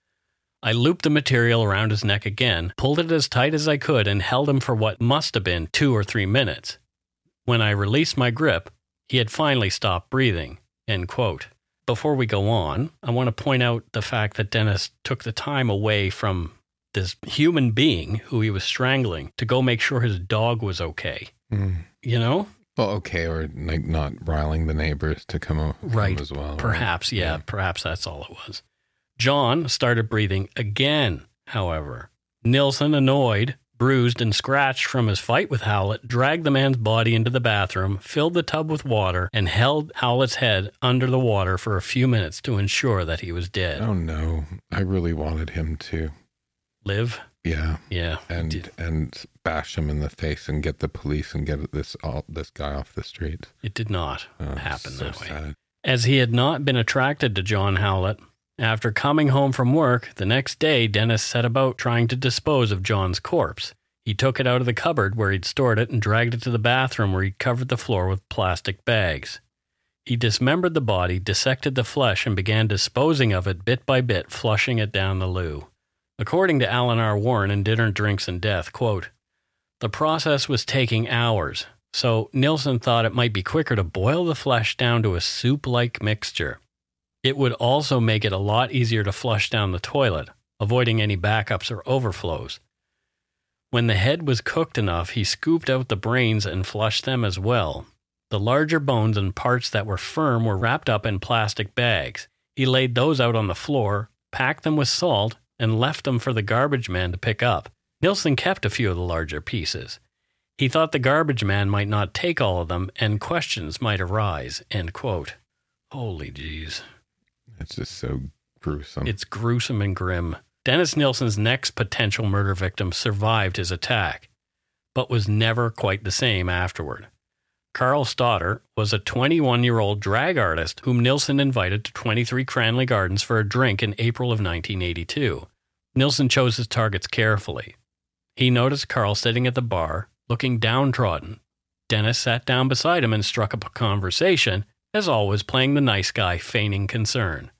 I looped the material around his neck again, pulled it as tight as I could, and held him for what must have been two or three minutes. When I released my grip, he had finally stopped breathing, end quote. Before we go on, I want to point out the fact that Dennis took the time away from this human being who he was strangling to go make sure his dog was okay. Mm. You know? Well, okay, or like not riling the neighbors to come, o- come Right. as well. Perhaps, right? yeah, perhaps that's all it was. John started breathing again, however. Nilsen, annoyed, bruised, and scratched from his fight with Howlett, dragged the man's body into the bathroom, filled the tub with water, and held Howlett's head under the water for a few minutes to ensure that he was dead. Oh no, I really wanted him to Live? Yeah, Yeah. and Did- and bash him in the face and get the police and get this all this guy off the street. It did not Oh, happen so that way. sad. As he had not been attracted to John Howlett, after coming home from work, the next day Dennis set about trying to dispose of John's corpse. He took it out of the cupboard where he'd stored it and dragged it to the bathroom where he'd covered the floor with plastic bags. He dismembered the body, dissected the flesh, and began disposing of it bit by bit, flushing it down the loo. According to Alan R. Warren in Dinner, Drinks, and Death, quote, the process was taking hours, so Nilsen thought it might be quicker to boil the flesh down to a soup-like mixture. It would also make it a lot easier to flush down the toilet, avoiding any backups or overflows. When the head was cooked enough, he scooped out the brains and flushed them as well. The larger bones and parts that were firm were wrapped up in plastic bags. He laid those out on the floor, packed them with salt, and left them for the garbage man to pick up. Nilsen kept a few of the larger pieces. He thought the garbage man might not take all of them, and questions might arise. End quote. Holy jeez. It's just so gruesome. It's gruesome and grim. Dennis Nilsen's next potential murder victim survived his attack, but was never quite the same afterward. Carl Stodder was a twenty-one-year-old drag artist whom Nilsen invited to twenty-three Cranley Gardens for a drink in April of nineteen eighty-two. Nilsen chose his targets carefully. He noticed Carl sitting at the bar, looking downtrodden. Dennis sat down beside him and struck up a conversation, as always playing the nice guy, feigning concern.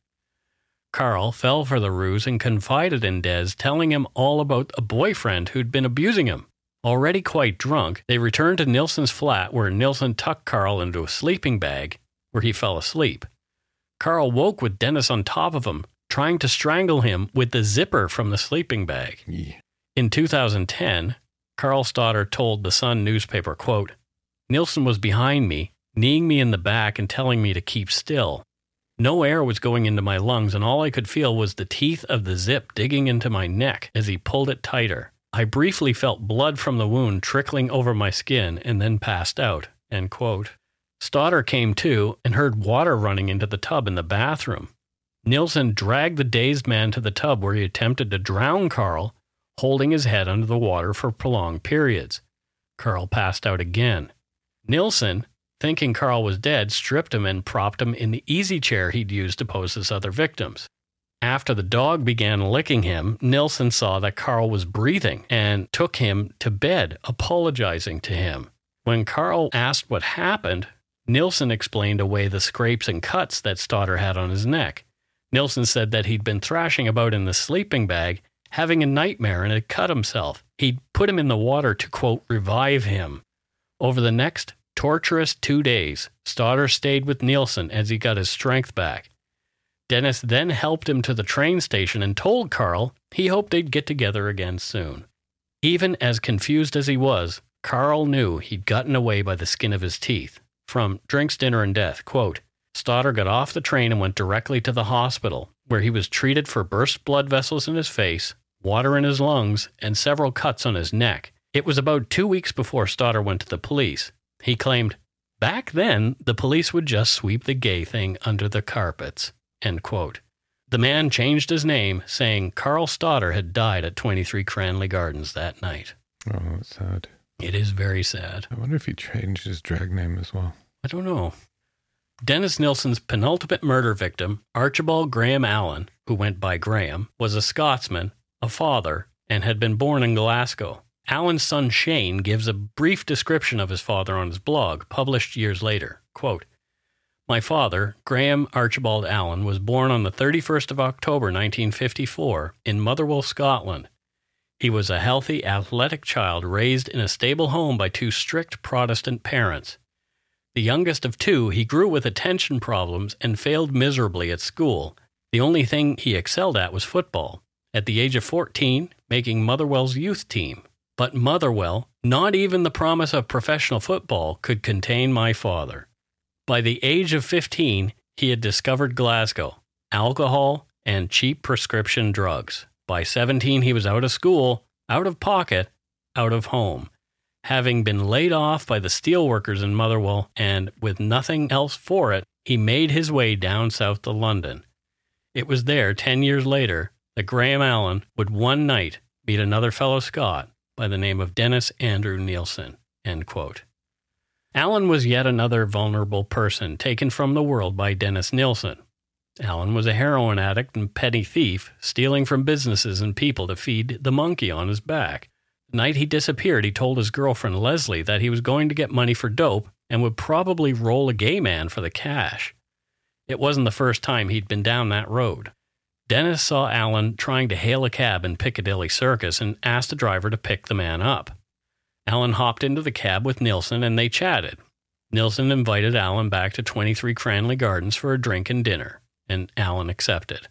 Carl fell for the ruse and confided in Des, telling him all about a boyfriend who'd been abusing him. Already quite drunk, they returned to Nilsen's flat where Nilsen tucked Carl into a sleeping bag, where he fell asleep. Carl woke with Dennis on top of him, trying to strangle him with the zipper from the sleeping bag. Yeah. In two thousand ten, Carl Stodder told the Sun newspaper, quote, "Nilsen was behind me, kneeing me in the back and telling me to keep still. No air was going into my lungs, and all I could feel was the teeth of the zip digging into my neck as he pulled it tighter. I briefly felt blood from the wound trickling over my skin and then passed out." End quote. Stodder came to and heard water running into the tub in the bathroom. Nilsen dragged the dazed man to the tub where he attempted to drown Carl, holding his head under the water for prolonged periods. Carl passed out again. Nilsen, thinking Carl was dead, stripped him and propped him in the easy chair he'd used to pose his other victims. After the dog began licking him, Nilsen saw that Carl was breathing and took him to bed, apologizing to him. When Carl asked what happened, Nilsen explained away the scrapes and cuts that Stodder had on his neck. Nilsen said that he'd been thrashing about in the sleeping bag, having a nightmare, and had cut himself. He'd put him in the water to, quote, revive him. Over the next torturous two days, Stodder stayed with Nilsen as he got his strength back. Dennis then helped him to the train station and told Carl he hoped they'd get together again soon. Even as confused as he was, Carl knew he'd gotten away by the skin of his teeth. From Drinks, Dinner, and Death, quote, "Stodder got off the train and went directly to the hospital, where he was treated for burst blood vessels in his face, water in his lungs, and several cuts on his neck. It was about two weeks before Stodder went to the police. He claimed, back then, the police would just sweep the gay thing under the carpets." End quote. The man changed his name, saying Carl Stodder had died at twenty-three Cranley Gardens that night. Oh, that's sad. It is very sad. I wonder if he changed his drag name as well. I don't know. Dennis Nilsen's penultimate murder victim, Archibald Graham Allen, who went by Graham, was a Scotsman, a father, and had been born in Glasgow. Allen's son Shane gives a brief description of his father on his blog, published years later. Quote, "My father, Graham Archibald Allen, was born on the thirty-first of October nineteen fifty-four in Motherwell, Scotland. He was a healthy, athletic child raised in a stable home by two strict Protestant parents. The youngest of two, he grew with attention problems and failed miserably at school. The only thing he excelled at was football. At the age of fourteen, making Motherwell's youth team. But Motherwell, not even the promise of professional football, could contain my father. By the age of fifteen, he had discovered Glasgow, alcohol, and cheap prescription drugs. By seventeen, he was out of school, out of pocket, out of home. Having been laid off by the steelworkers in Motherwell and with nothing else for it, he made his way down south to London. It was there, ten years later, that Graham Allen would one night meet another fellow Scot by the name of Dennis Andrew Nilsen." End quote. Allen was yet another vulnerable person taken from the world by Dennis Nilsen. Allen was a heroin addict and petty thief, stealing from businesses and people to feed the monkey on his back. The night he disappeared, he told his girlfriend Leslie that he was going to get money for dope and would probably roll a gay man for the cash. It wasn't the first time he'd been down that road. Dennis saw Allen trying to hail a cab in Piccadilly Circus and asked the driver to pick the man up. Allen hopped into the cab with Nilsen and they chatted. Nilsen invited Allen back to twenty-three Cranley Gardens for a drink and dinner, and Allen accepted.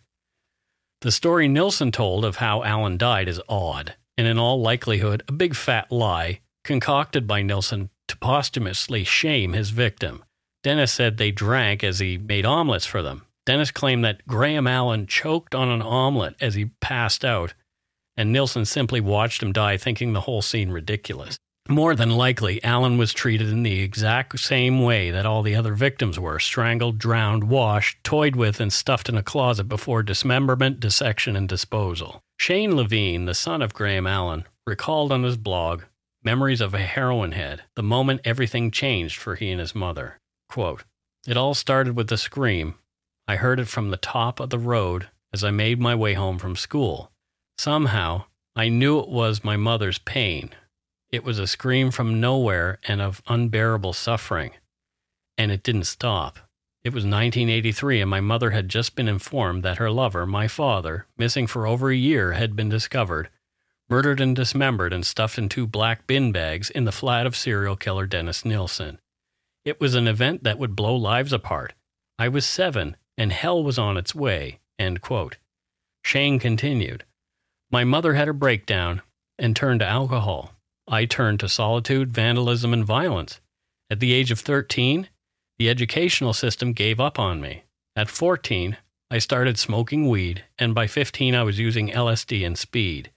The story Nilsen told of how Allen died is odd, and in all likelihood a big fat lie concocted by Nilsen to posthumously shame his victim. Dennis said they drank as he made omelets for them. Dennis claimed that Graham Allen choked on an omelet as he passed out, and Nilsen simply watched him die, thinking the whole scene ridiculous. More than likely, Allen was treated in the exact same way that all the other victims were: strangled, drowned, washed, toyed with, and stuffed in a closet before dismemberment, dissection, and disposal. Shane Levine, the son of Graham Allen, recalled on his blog memories of a heroin head, the moment everything changed for he and his mother. Quote, "It all started with a scream. I heard it from the top of the road as I made my way home from school. Somehow, I knew it was my mother's pain. It was a scream from nowhere and of unbearable suffering. And it didn't stop. It was nineteen eighty-three, and my mother had just been informed that her lover, my father, missing for over a year, had been discovered, murdered and dismembered and stuffed in two black bin bags in the flat of serial killer Dennis Nilsen. It was an event that would blow lives apart. I was seven, and hell was on its way." End quote. Shane continued, "My mother had a breakdown and turned to alcohol. I turned to solitude, vandalism, and violence. At the age of thirteen, the educational system gave up on me. At fourteen, I started smoking weed, and by fifteen, I was using L S D and speed.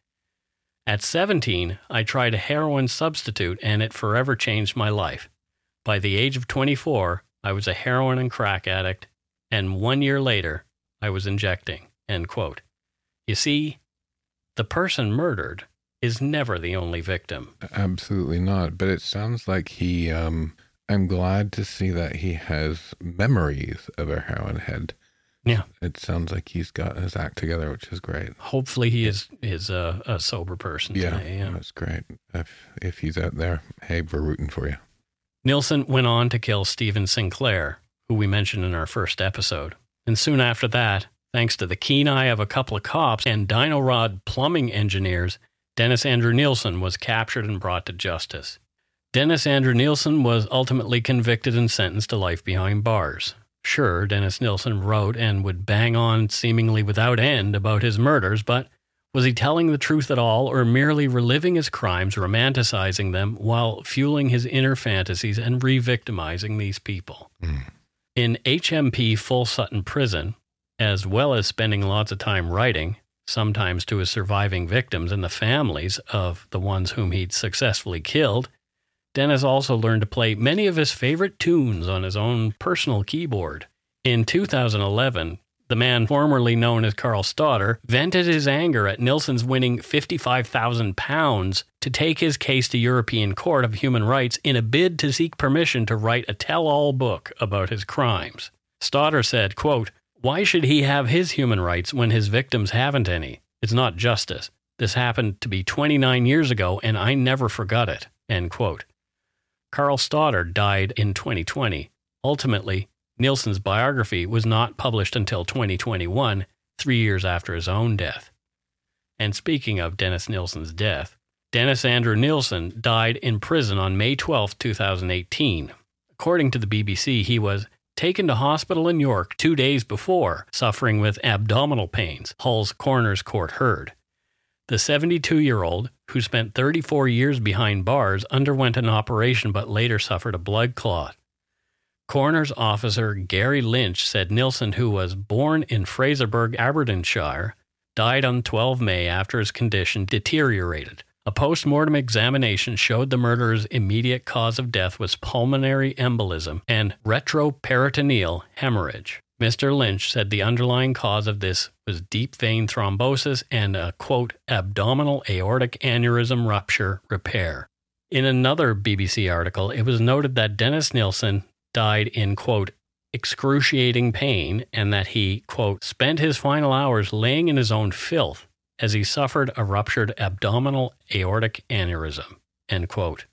At seventeen, I tried a heroin substitute, and it forever changed my life. By the age of twenty-four, I was a heroin and crack addict, and one year later, I was injecting." End quote. You see, the person murdered is never the only victim. Absolutely not. But it sounds like he, um, I'm glad to see that he has memories of a heroin head. Yeah. It sounds like he's got his act together, which is great. Hopefully he is, is a, a sober person yeah, today. Yeah, that's great. If, if he's out there, hey, we're rooting for you. Nilsen went on to kill Stephen Sinclair, who we mentioned in our first episode. And soon after that, thanks to the keen eye of a couple of cops and Dino Rod plumbing engineers, Dennis Andrew Nilsen was captured and brought to justice. Dennis Andrew Nilsen was ultimately convicted and sentenced to life behind bars. Sure, Dennis Nilsen wrote and would bang on seemingly without end about his murders, but was he telling the truth at all, or merely reliving his crimes, romanticizing them, while fueling his inner fantasies and re-victimizing these people? Mm. In H M P Full Sutton Prison, as well as spending lots of time writing, sometimes to his surviving victims and the families of the ones whom he'd successfully killed, Dennis also learned to play many of his favorite tunes on his own personal keyboard. In two thousand eleven, the man formerly known as Carl Stodder vented his anger at Nilsen's winning fifty-five thousand pounds to take his case to European Court of Human Rights in a bid to seek permission to write a tell-all book about his crimes. Stodder said, quote, "Why should he have his human rights when his victims haven't any? It's not justice. This happened to be twenty-nine years ago, and I never forgot it." End quote. Carl Stodder died in twenty twenty. Ultimately, Nilsen's biography was not published until twenty twenty-one, three years after his own death. And speaking of Dennis Nilsen's death, Dennis Andrew Nilsen died in prison on May twelfth, twenty eighteen. According to the B B C, he was taken to hospital in York two days before, suffering with abdominal pains, Hull's Coroner's Court heard. The seventy-two-year-old, who spent thirty-four years behind bars, underwent an operation but later suffered a blood clot. Coroner's officer Gary Lynch said Nilsen, who was born in Fraserburgh, Aberdeenshire, died on the twelfth of May after his condition deteriorated. A post-mortem examination showed the murderer's immediate cause of death was pulmonary embolism and retroperitoneal hemorrhage. Mister Lynch said the underlying cause of this was deep vein thrombosis and a, quote, abdominal aortic aneurysm rupture repair. In another B B C article, it was noted that Dennis Nilsen died in, quote, excruciating pain, and that he, quote, spent his final hours laying in his own filth as he suffered a ruptured abdominal aortic aneurysm, end quote.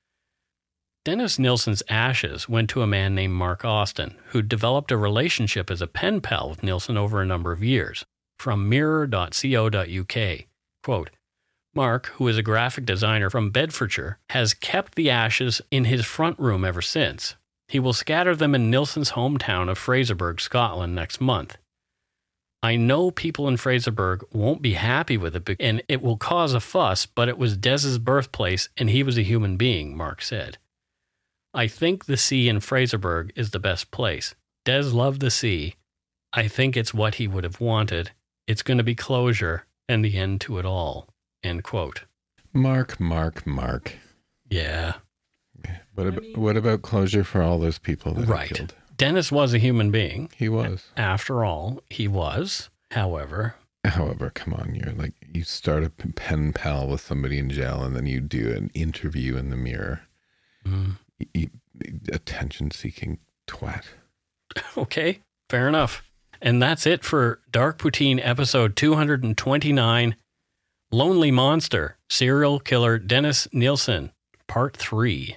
Dennis Nilsen's ashes went to a man named Mark Austin, who developed a relationship as a pen pal with Nilsen over a number of years. From mirror dot co dot uk, quote, Mark, who is a graphic designer from Bedfordshire, has kept the ashes in his front room ever since. He will scatter them in Nilsen's hometown of Fraserburgh, Scotland, next month. I know people in Fraserburgh won't be happy with it, and it will cause a fuss, but it was Dez's birthplace, and he was a human being, Mark said. I think the sea in Fraserburg is the best place. Des loved the sea. I think it's what he would have wanted. It's going to be closure and the end to it all. End quote. Mark, Mark, Mark. Yeah. What about, what about closure for all those people that Right. are killed? Dennis was a human being. He was. After all, he was. However, However, come on, you're like, you start a p- pen pal with somebody in jail and then you do an interview in the mirror. mm, You, attention-seeking twat. okay, fair enough. And that's it for Dark Poutine episode two hundred twenty-nine, Lonely Monster, Serial Killer Dennis Nilsen, part three.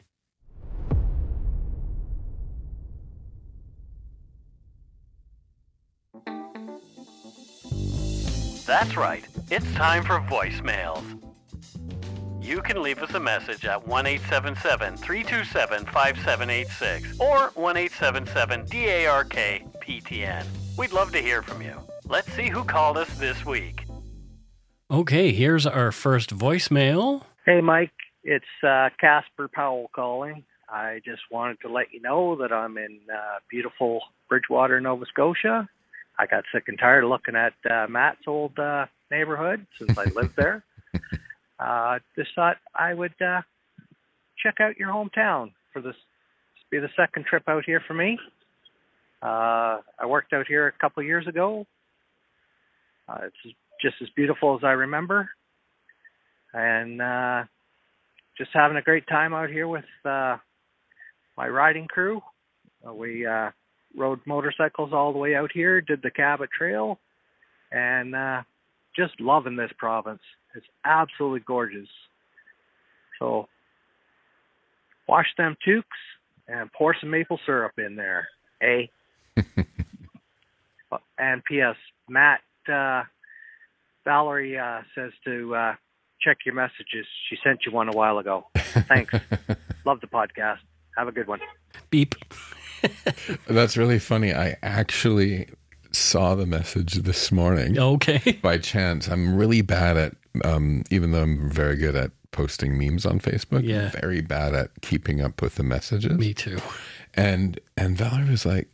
That's right. It's time for voicemails. You can leave us a message at one eight seven seven, three two seven, five seven eight six or one eight seven seven, D A R K P T N. We'd love to hear from you. Let's see who called us this week. Okay, here's our first voicemail. Hey, Mike. It's uh, Casper Powell calling. I just wanted to let you know that I'm in uh, beautiful Bridgewater, Nova Scotia. I got sick and tired of looking at uh, Matt's old uh, neighborhood since I lived there. Uh, just thought I would uh, check out your hometown for this. This be the second trip out here for me. Uh, I worked out here a couple of years ago. Uh, it's just as beautiful as I remember, and uh, just having a great time out here with uh, my riding crew. Uh, we uh, rode motorcycles all the way out here, did the Cabot Trail, and uh, just loving this province. It's absolutely gorgeous. So wash them toques and pour some maple syrup in there, eh? And P S Matt, uh, Valerie uh, says to uh, check your messages. She sent you one a while ago. Thanks. Love the podcast. Have a good one. Beep. That's really funny. I actually saw the message this morning. Okay. By chance. I'm really bad at, um, even though I'm very good at posting memes on Facebook, Yeah. very bad at keeping up with the messages. Me too. And and Valerie was like,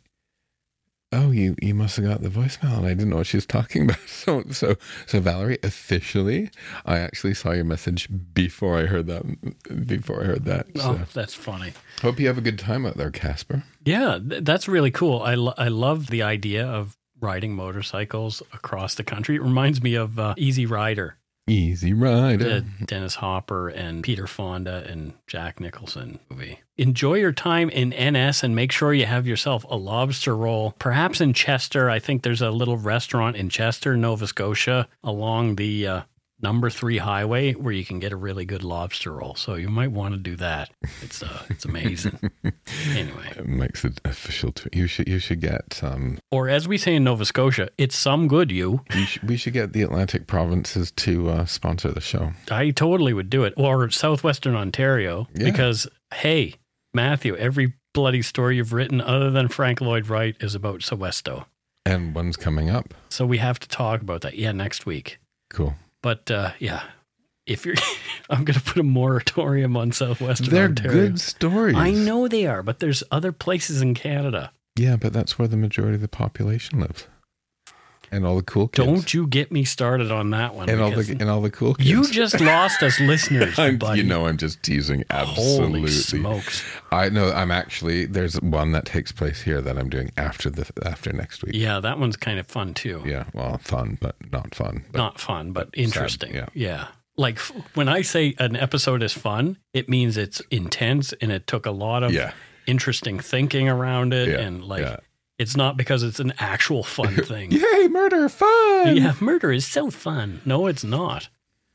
"Oh, you you must have got the voicemail," and I didn't know what she was talking about. So so so Valerie, officially, I actually saw your message before I heard that. Before I heard that. So. Oh, that's funny. Hope you have a good time out there, Casper. Yeah, th- that's really cool. I, lo- I love the idea of riding motorcycles across the country. It reminds me of uh, Easy Rider. Easy Rider. The Dennis Hopper and Peter Fonda and Jack Nicholson movie. Enjoy your time in N S and make sure you have yourself a lobster roll. Perhaps in Chester. I think there's a little restaurant in Chester, Nova Scotia, along the uh, number three highway where you can get a really good lobster roll. So you might want to do that. It's uh, it's amazing. Anyway. It makes it official. To, you should you should get um. Or as we say in Nova Scotia, it's some good, you. you sh- we should get the Atlantic provinces to uh, sponsor the show. I totally would do it. Or Southwestern Ontario. Yeah. Because, hey, Matthew, every bloody story you've written other than Frank Lloyd Wright is about Sowesto. And one's coming up. So we have to talk about that. Yeah, next week. Cool. But uh, yeah, if you're, I'm going to put a moratorium on Southwestern They're Ontario. good stories. I know they are, but there's other places in Canada. Yeah, but that's where the majority of the population lives. And all the cool kids. Don't you get me started on that one. And all the and all the cool kids. You just lost us listeners, I'm, buddy. you know, I'm just teasing. Absolutely. Holy smokes. I know. I'm actually. There's one that takes place here that I'm doing after the after next week. Yeah, that one's kind of fun too. Yeah. Well, fun, but not fun. But Not fun, but interesting. sad, yeah. Like f- when I say an episode is fun, it means it's intense and it took a lot of Yeah. interesting thinking around it. Yeah, And like, yeah. it's not because it's an actual fun thing. Yay, murder, fun. Yeah, murder is so fun. No, it's not.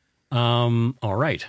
Um, all right.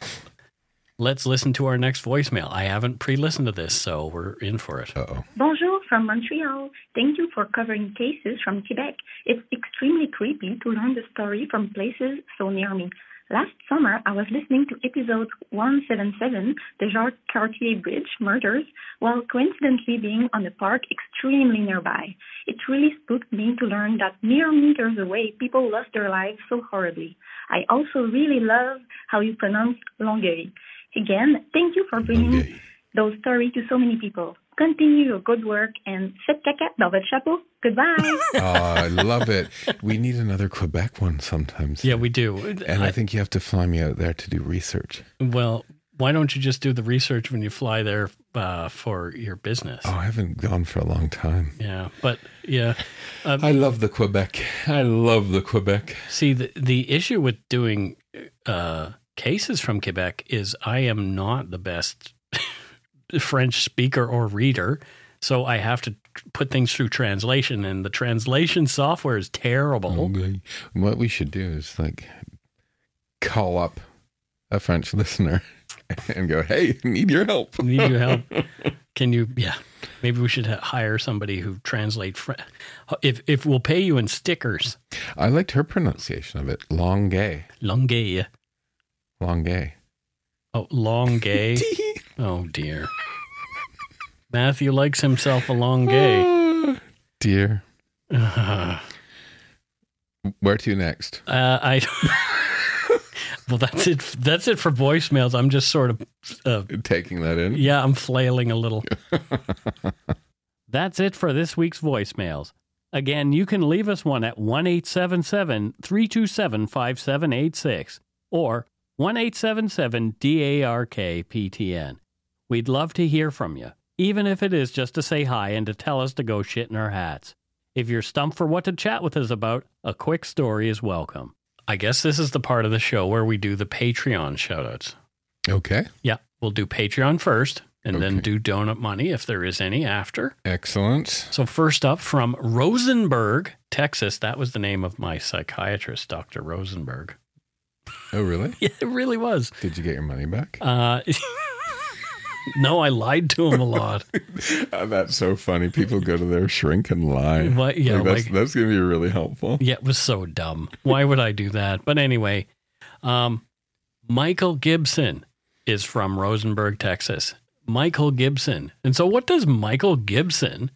Let's listen to our next voicemail. I haven't pre-listened to this, so we're in for it. Uh-oh. Bonjour from Montreal. Thank you for covering cases from Quebec. It's extremely creepy to learn the story from places so near me. Last summer, I was listening to episode one seventy-seven, the Jacques Cartier Bridge murders, while coincidentally being on a park extremely nearby. It really spooked me to learn that mere meters away, people lost their lives so horribly. I also really love how you pronounce Longueuil. Again, thank you for bringing Longueuil. those stories to so many people. Continue your good work and faites caca dans votre chapeau. Goodbye. Oh, I love it. We need another Quebec one sometimes. Yeah, we do. And I, I think you have to fly me out there to do research. Well, why don't you just do the research when you fly there uh, for your business? Oh, I haven't gone for a long time. Yeah, but yeah. Um, I love the Quebec. I love the Quebec. See, the, the issue with doing uh, cases from Quebec is I am not the best French speaker or reader, so I have to put things through translation, and the translation software is terrible. Okay. What we should do is like call up a French listener and go, hey, need your help. Need your help. Can you, yeah, maybe we should hire somebody who translate French. If, if we'll pay you in stickers. I liked her pronunciation of it. Longuet. Longuet. Longuet. Oh, Longuet. Oh, dear. Matthew likes himself a Longuet. Oh, dear. Uh, Where to next? Uh, I. Well, that's it. That's it for voicemails. I'm just sort of uh, taking that in. Yeah, I'm flailing a little. That's it for this week's voicemails. Again, you can leave us one at one eight seven seven, three two seven, five seven eight six or one eight seven seven D A R K P T N. We'd love to hear from you, even if it is just to say hi and to tell us to go shit in our hats. If you're stumped for what to chat with us about, a quick story is welcome. I guess this is the part of the show where we do the Patreon shoutouts. Okay. Yeah, we'll do Patreon first and okay. then do donut money if there is any after. Excellent. So first up from Rosenberg, Texas. That was the name of my psychiatrist, Doctor Rosenberg. Oh, really? Yeah, it really was. Did you get your money back? Uh, no, I lied to him a lot. Oh, that's so funny. People go to their shrink and lie. What, yeah, like that's, like, that's going to be really helpful. Yeah, it was so dumb. Why would I do that? But anyway, um, Michael Gibson is from Rosenberg, Texas. Michael Gibson. And so what does Michael Gibson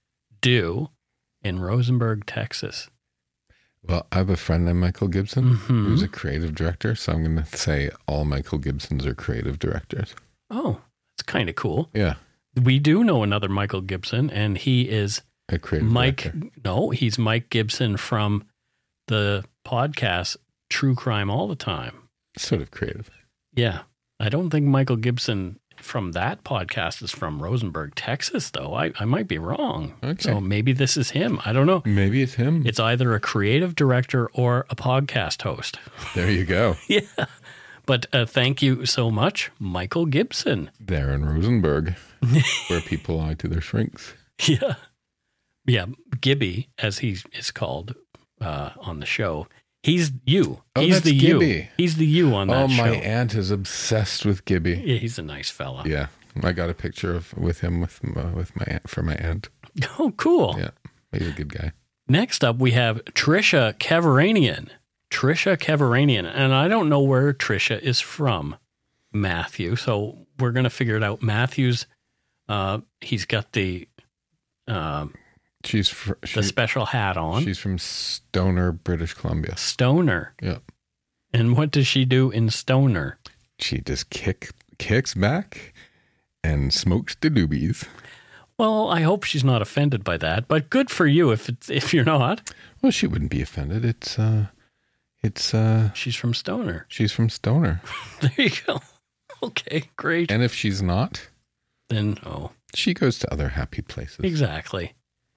do in Rosenberg, Texas? Well, I have a friend named Michael Gibson mm-hmm. who's a creative director. So I'm going to say all Michael Gibsons are creative directors. Oh, that's kind of cool. Yeah. We do know another Michael Gibson, and he is a creative Mike. director. No, he's Mike Gibson from the podcast True Crime All the Time. Sort of creative. Yeah. I don't think Michael Gibson from that podcast is from Rosenberg, Texas, though. I, I might be wrong. Okay. So maybe this is him. I don't know. Maybe it's him. It's either a creative director or a podcast host. There you go. Yeah. But uh, thank you so much, Michael Gibson. There in Rosenberg, where people lie to their shrinks. Yeah. Yeah. Gibby, as he is called uh, on the show. He's you. Oh, he's that's the Gibby. you. He's the you on that oh, show. my aunt is obsessed with Gibby. Yeah, he's a nice fella. Yeah. I got a picture of with him with uh, with my aunt for my aunt. Oh, cool. Yeah. He's a good guy. Next up, we have Trisha Kevaranian. Trisha Kevaranian. And I don't know where Trisha is from, Matthew. So we're going to figure it out. Matthew's, uh, he's got the, uh, she's fr- she, the special hat on. She's from Stoner, British Columbia. Stoner. Yeah. And what does she do in Stoner? She just kick kicks back and smokes the doobies. Well, I hope she's not offended by that, but good for you if it's, if you're not. Well, she wouldn't be offended. It's, uh, it's, uh, she's from Stoner. She's from Stoner. There you go. Okay, great. And if she's not, then, oh. She goes to other happy places. Exactly.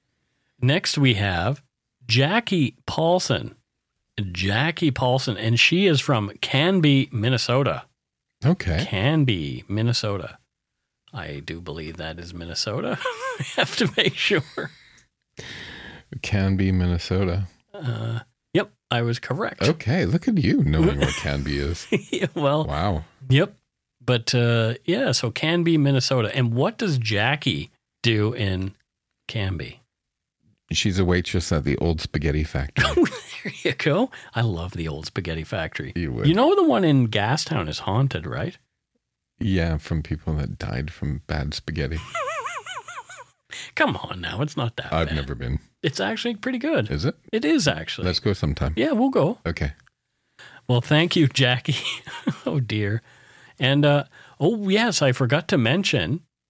Next, we have Jackie Paulson. Jackie Paulson, and she is from Canby, Minnesota. Okay. Canby, Minnesota. I do believe that is Minnesota. I have to make sure. Canby, Minnesota. Uh, yep, I was correct. Okay, look at you knowing where Canby is. Yeah, well, wow. Yep. But uh, yeah, so Canby, Minnesota. And what does Jackie do in Canby? She's a waitress at the Old Spaghetti Factory. Oh, there you go. I love the Old Spaghetti Factory. You would. You know the one in Gastown is haunted, right? Yeah, from people that died from bad spaghetti. Come on now, it's not that I've bad. never been. It's actually pretty good. Is it? It is actually. Let's go sometime. Yeah, we'll go. Okay. Well, thank you, Jackie. Oh, dear. And, uh, oh, yes, I forgot to mention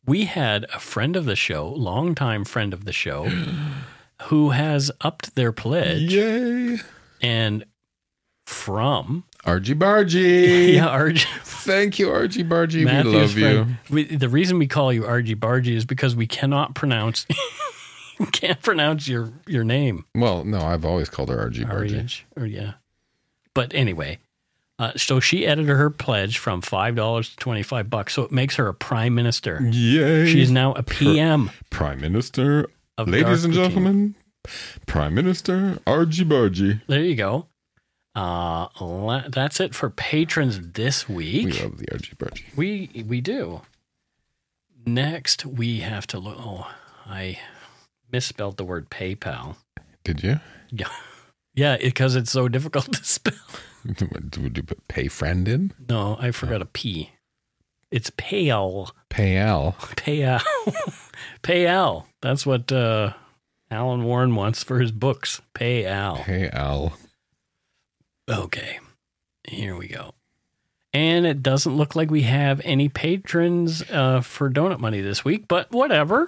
we had a friend of the show, longtime friend of the show, who has upped their pledge. Yay. And from... Argy Bargy. Yeah, Argy. Thank you, Argy Bargy. Matthew's we love friend. you. We, the reason we call you Argy Bargy is because we cannot pronounce... can't pronounce your, your name. Well, no, I've always called her Argy Bargy. Argy, or yeah. But anyway... Uh, so she edited her pledge from five dollars to twenty-five bucks. So it makes her a prime minister. Yay. She's now a P M. Her Prime Minister, of ladies Dark and Poutine. gentlemen, Prime Minister Argy Bargy. There you go. Uh, la- that's it for patrons this week. We love the Argy Bargy. We, we do. Next, we have to look. Oh, I misspelled the word PayPal. Did you? Yeah. Yeah, because it's so difficult to spell. Would you put pay friend in? No, I forgot a P. It's Payal. Payal. Payal. Payal. That's what uh, Alan Warren wants for his books. Payal. Payal. Okay. Here we go. And it doesn't look like we have any patrons uh, for Donut Money this week, but whatever.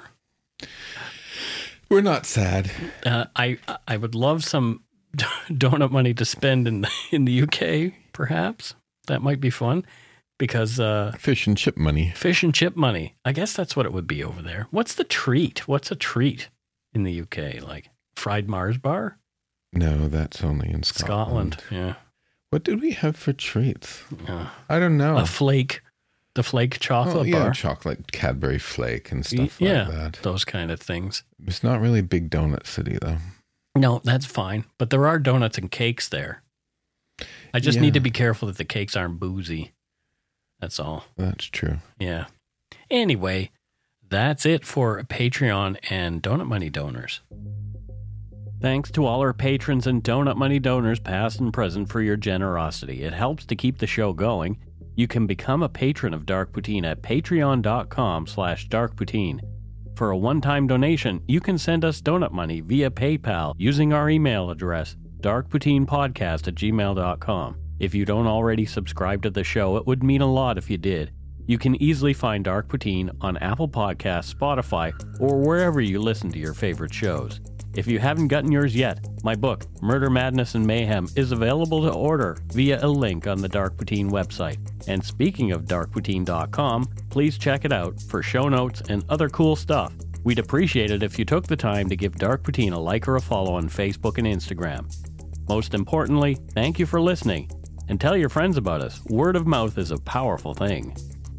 We're not sad. Uh, I I would love some donut money to spend in in the U K, perhaps. That might be fun because uh, fish and chip money. Fish and chip money. I guess that's what it would be over there. What's the treat? What's a treat in the U K? Like fried Mars bar? No, that's only in Scotland. Scotland, yeah. What did we have for treats? Uh, I don't know. A flake. The flake chocolate oh, yeah, bar. chocolate Cadbury flake and stuff yeah, like that. Those kind of things. It's not really a big donut city, though. No, that's fine. But there are donuts and cakes there. I just Yeah. need to be careful that the cakes aren't boozy. That's all. That's true. Yeah. Anyway, that's it for Patreon and Donut Money donors. Thanks to all our patrons and Donut Money donors, past and present, for your generosity. It helps to keep the show going. You can become a patron of Dark Poutine at patreon.com slash darkpoutine. For a one-time donation, you can send us donut money via PayPal using our email address, darkpoutinepodcast at gmail dot com. If you don't already subscribe to the show, it would mean a lot if you did. You can easily find Dark Poutine on Apple Podcasts, Spotify, or wherever you listen to your favorite shows. If you haven't gotten yours yet, my book, Murder, Madness, and Mayhem, is available to order via a link on the Dark Poutine website. And speaking of dark poutine dot com, please check it out for show notes and other cool stuff. We'd appreciate it if you took the time to give Dark Poutine a like or a follow on Facebook and Instagram. Most importantly, thank you for listening, and tell your friends about us. Word of mouth is a powerful thing.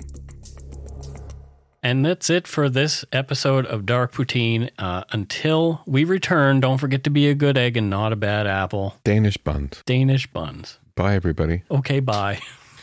And that's it for this episode of Dark Poutine. Uh, until we return, don't forget to be a good egg and not a bad apple. Danish buns. Danish buns. Bye, everybody. Okay, bye.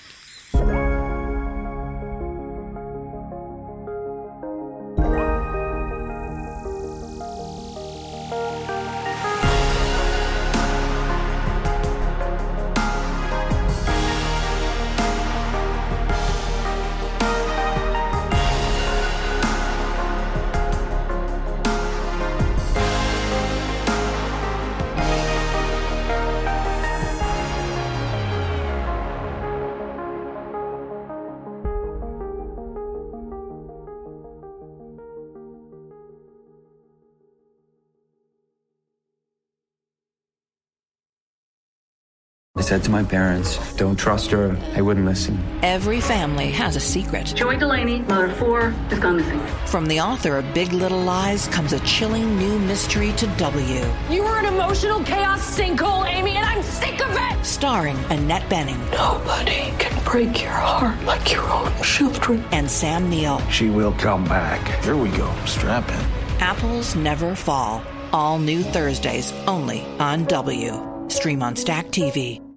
I said to my parents, don't trust her. They wouldn't listen. Every family has a secret. Joy Delaney, mother of four, has gone missing. From the author of Big Little Lies comes a chilling new mystery to W. You are an emotional chaos sinkhole, Amy, and I'm sick of it! Starring Annette Bening. Nobody can break your heart like your own children. And Sam Neill. She will come back. Here we go. Strap in. Apples Never Fall. All new Thursdays, only on W. Stream on Stack T V.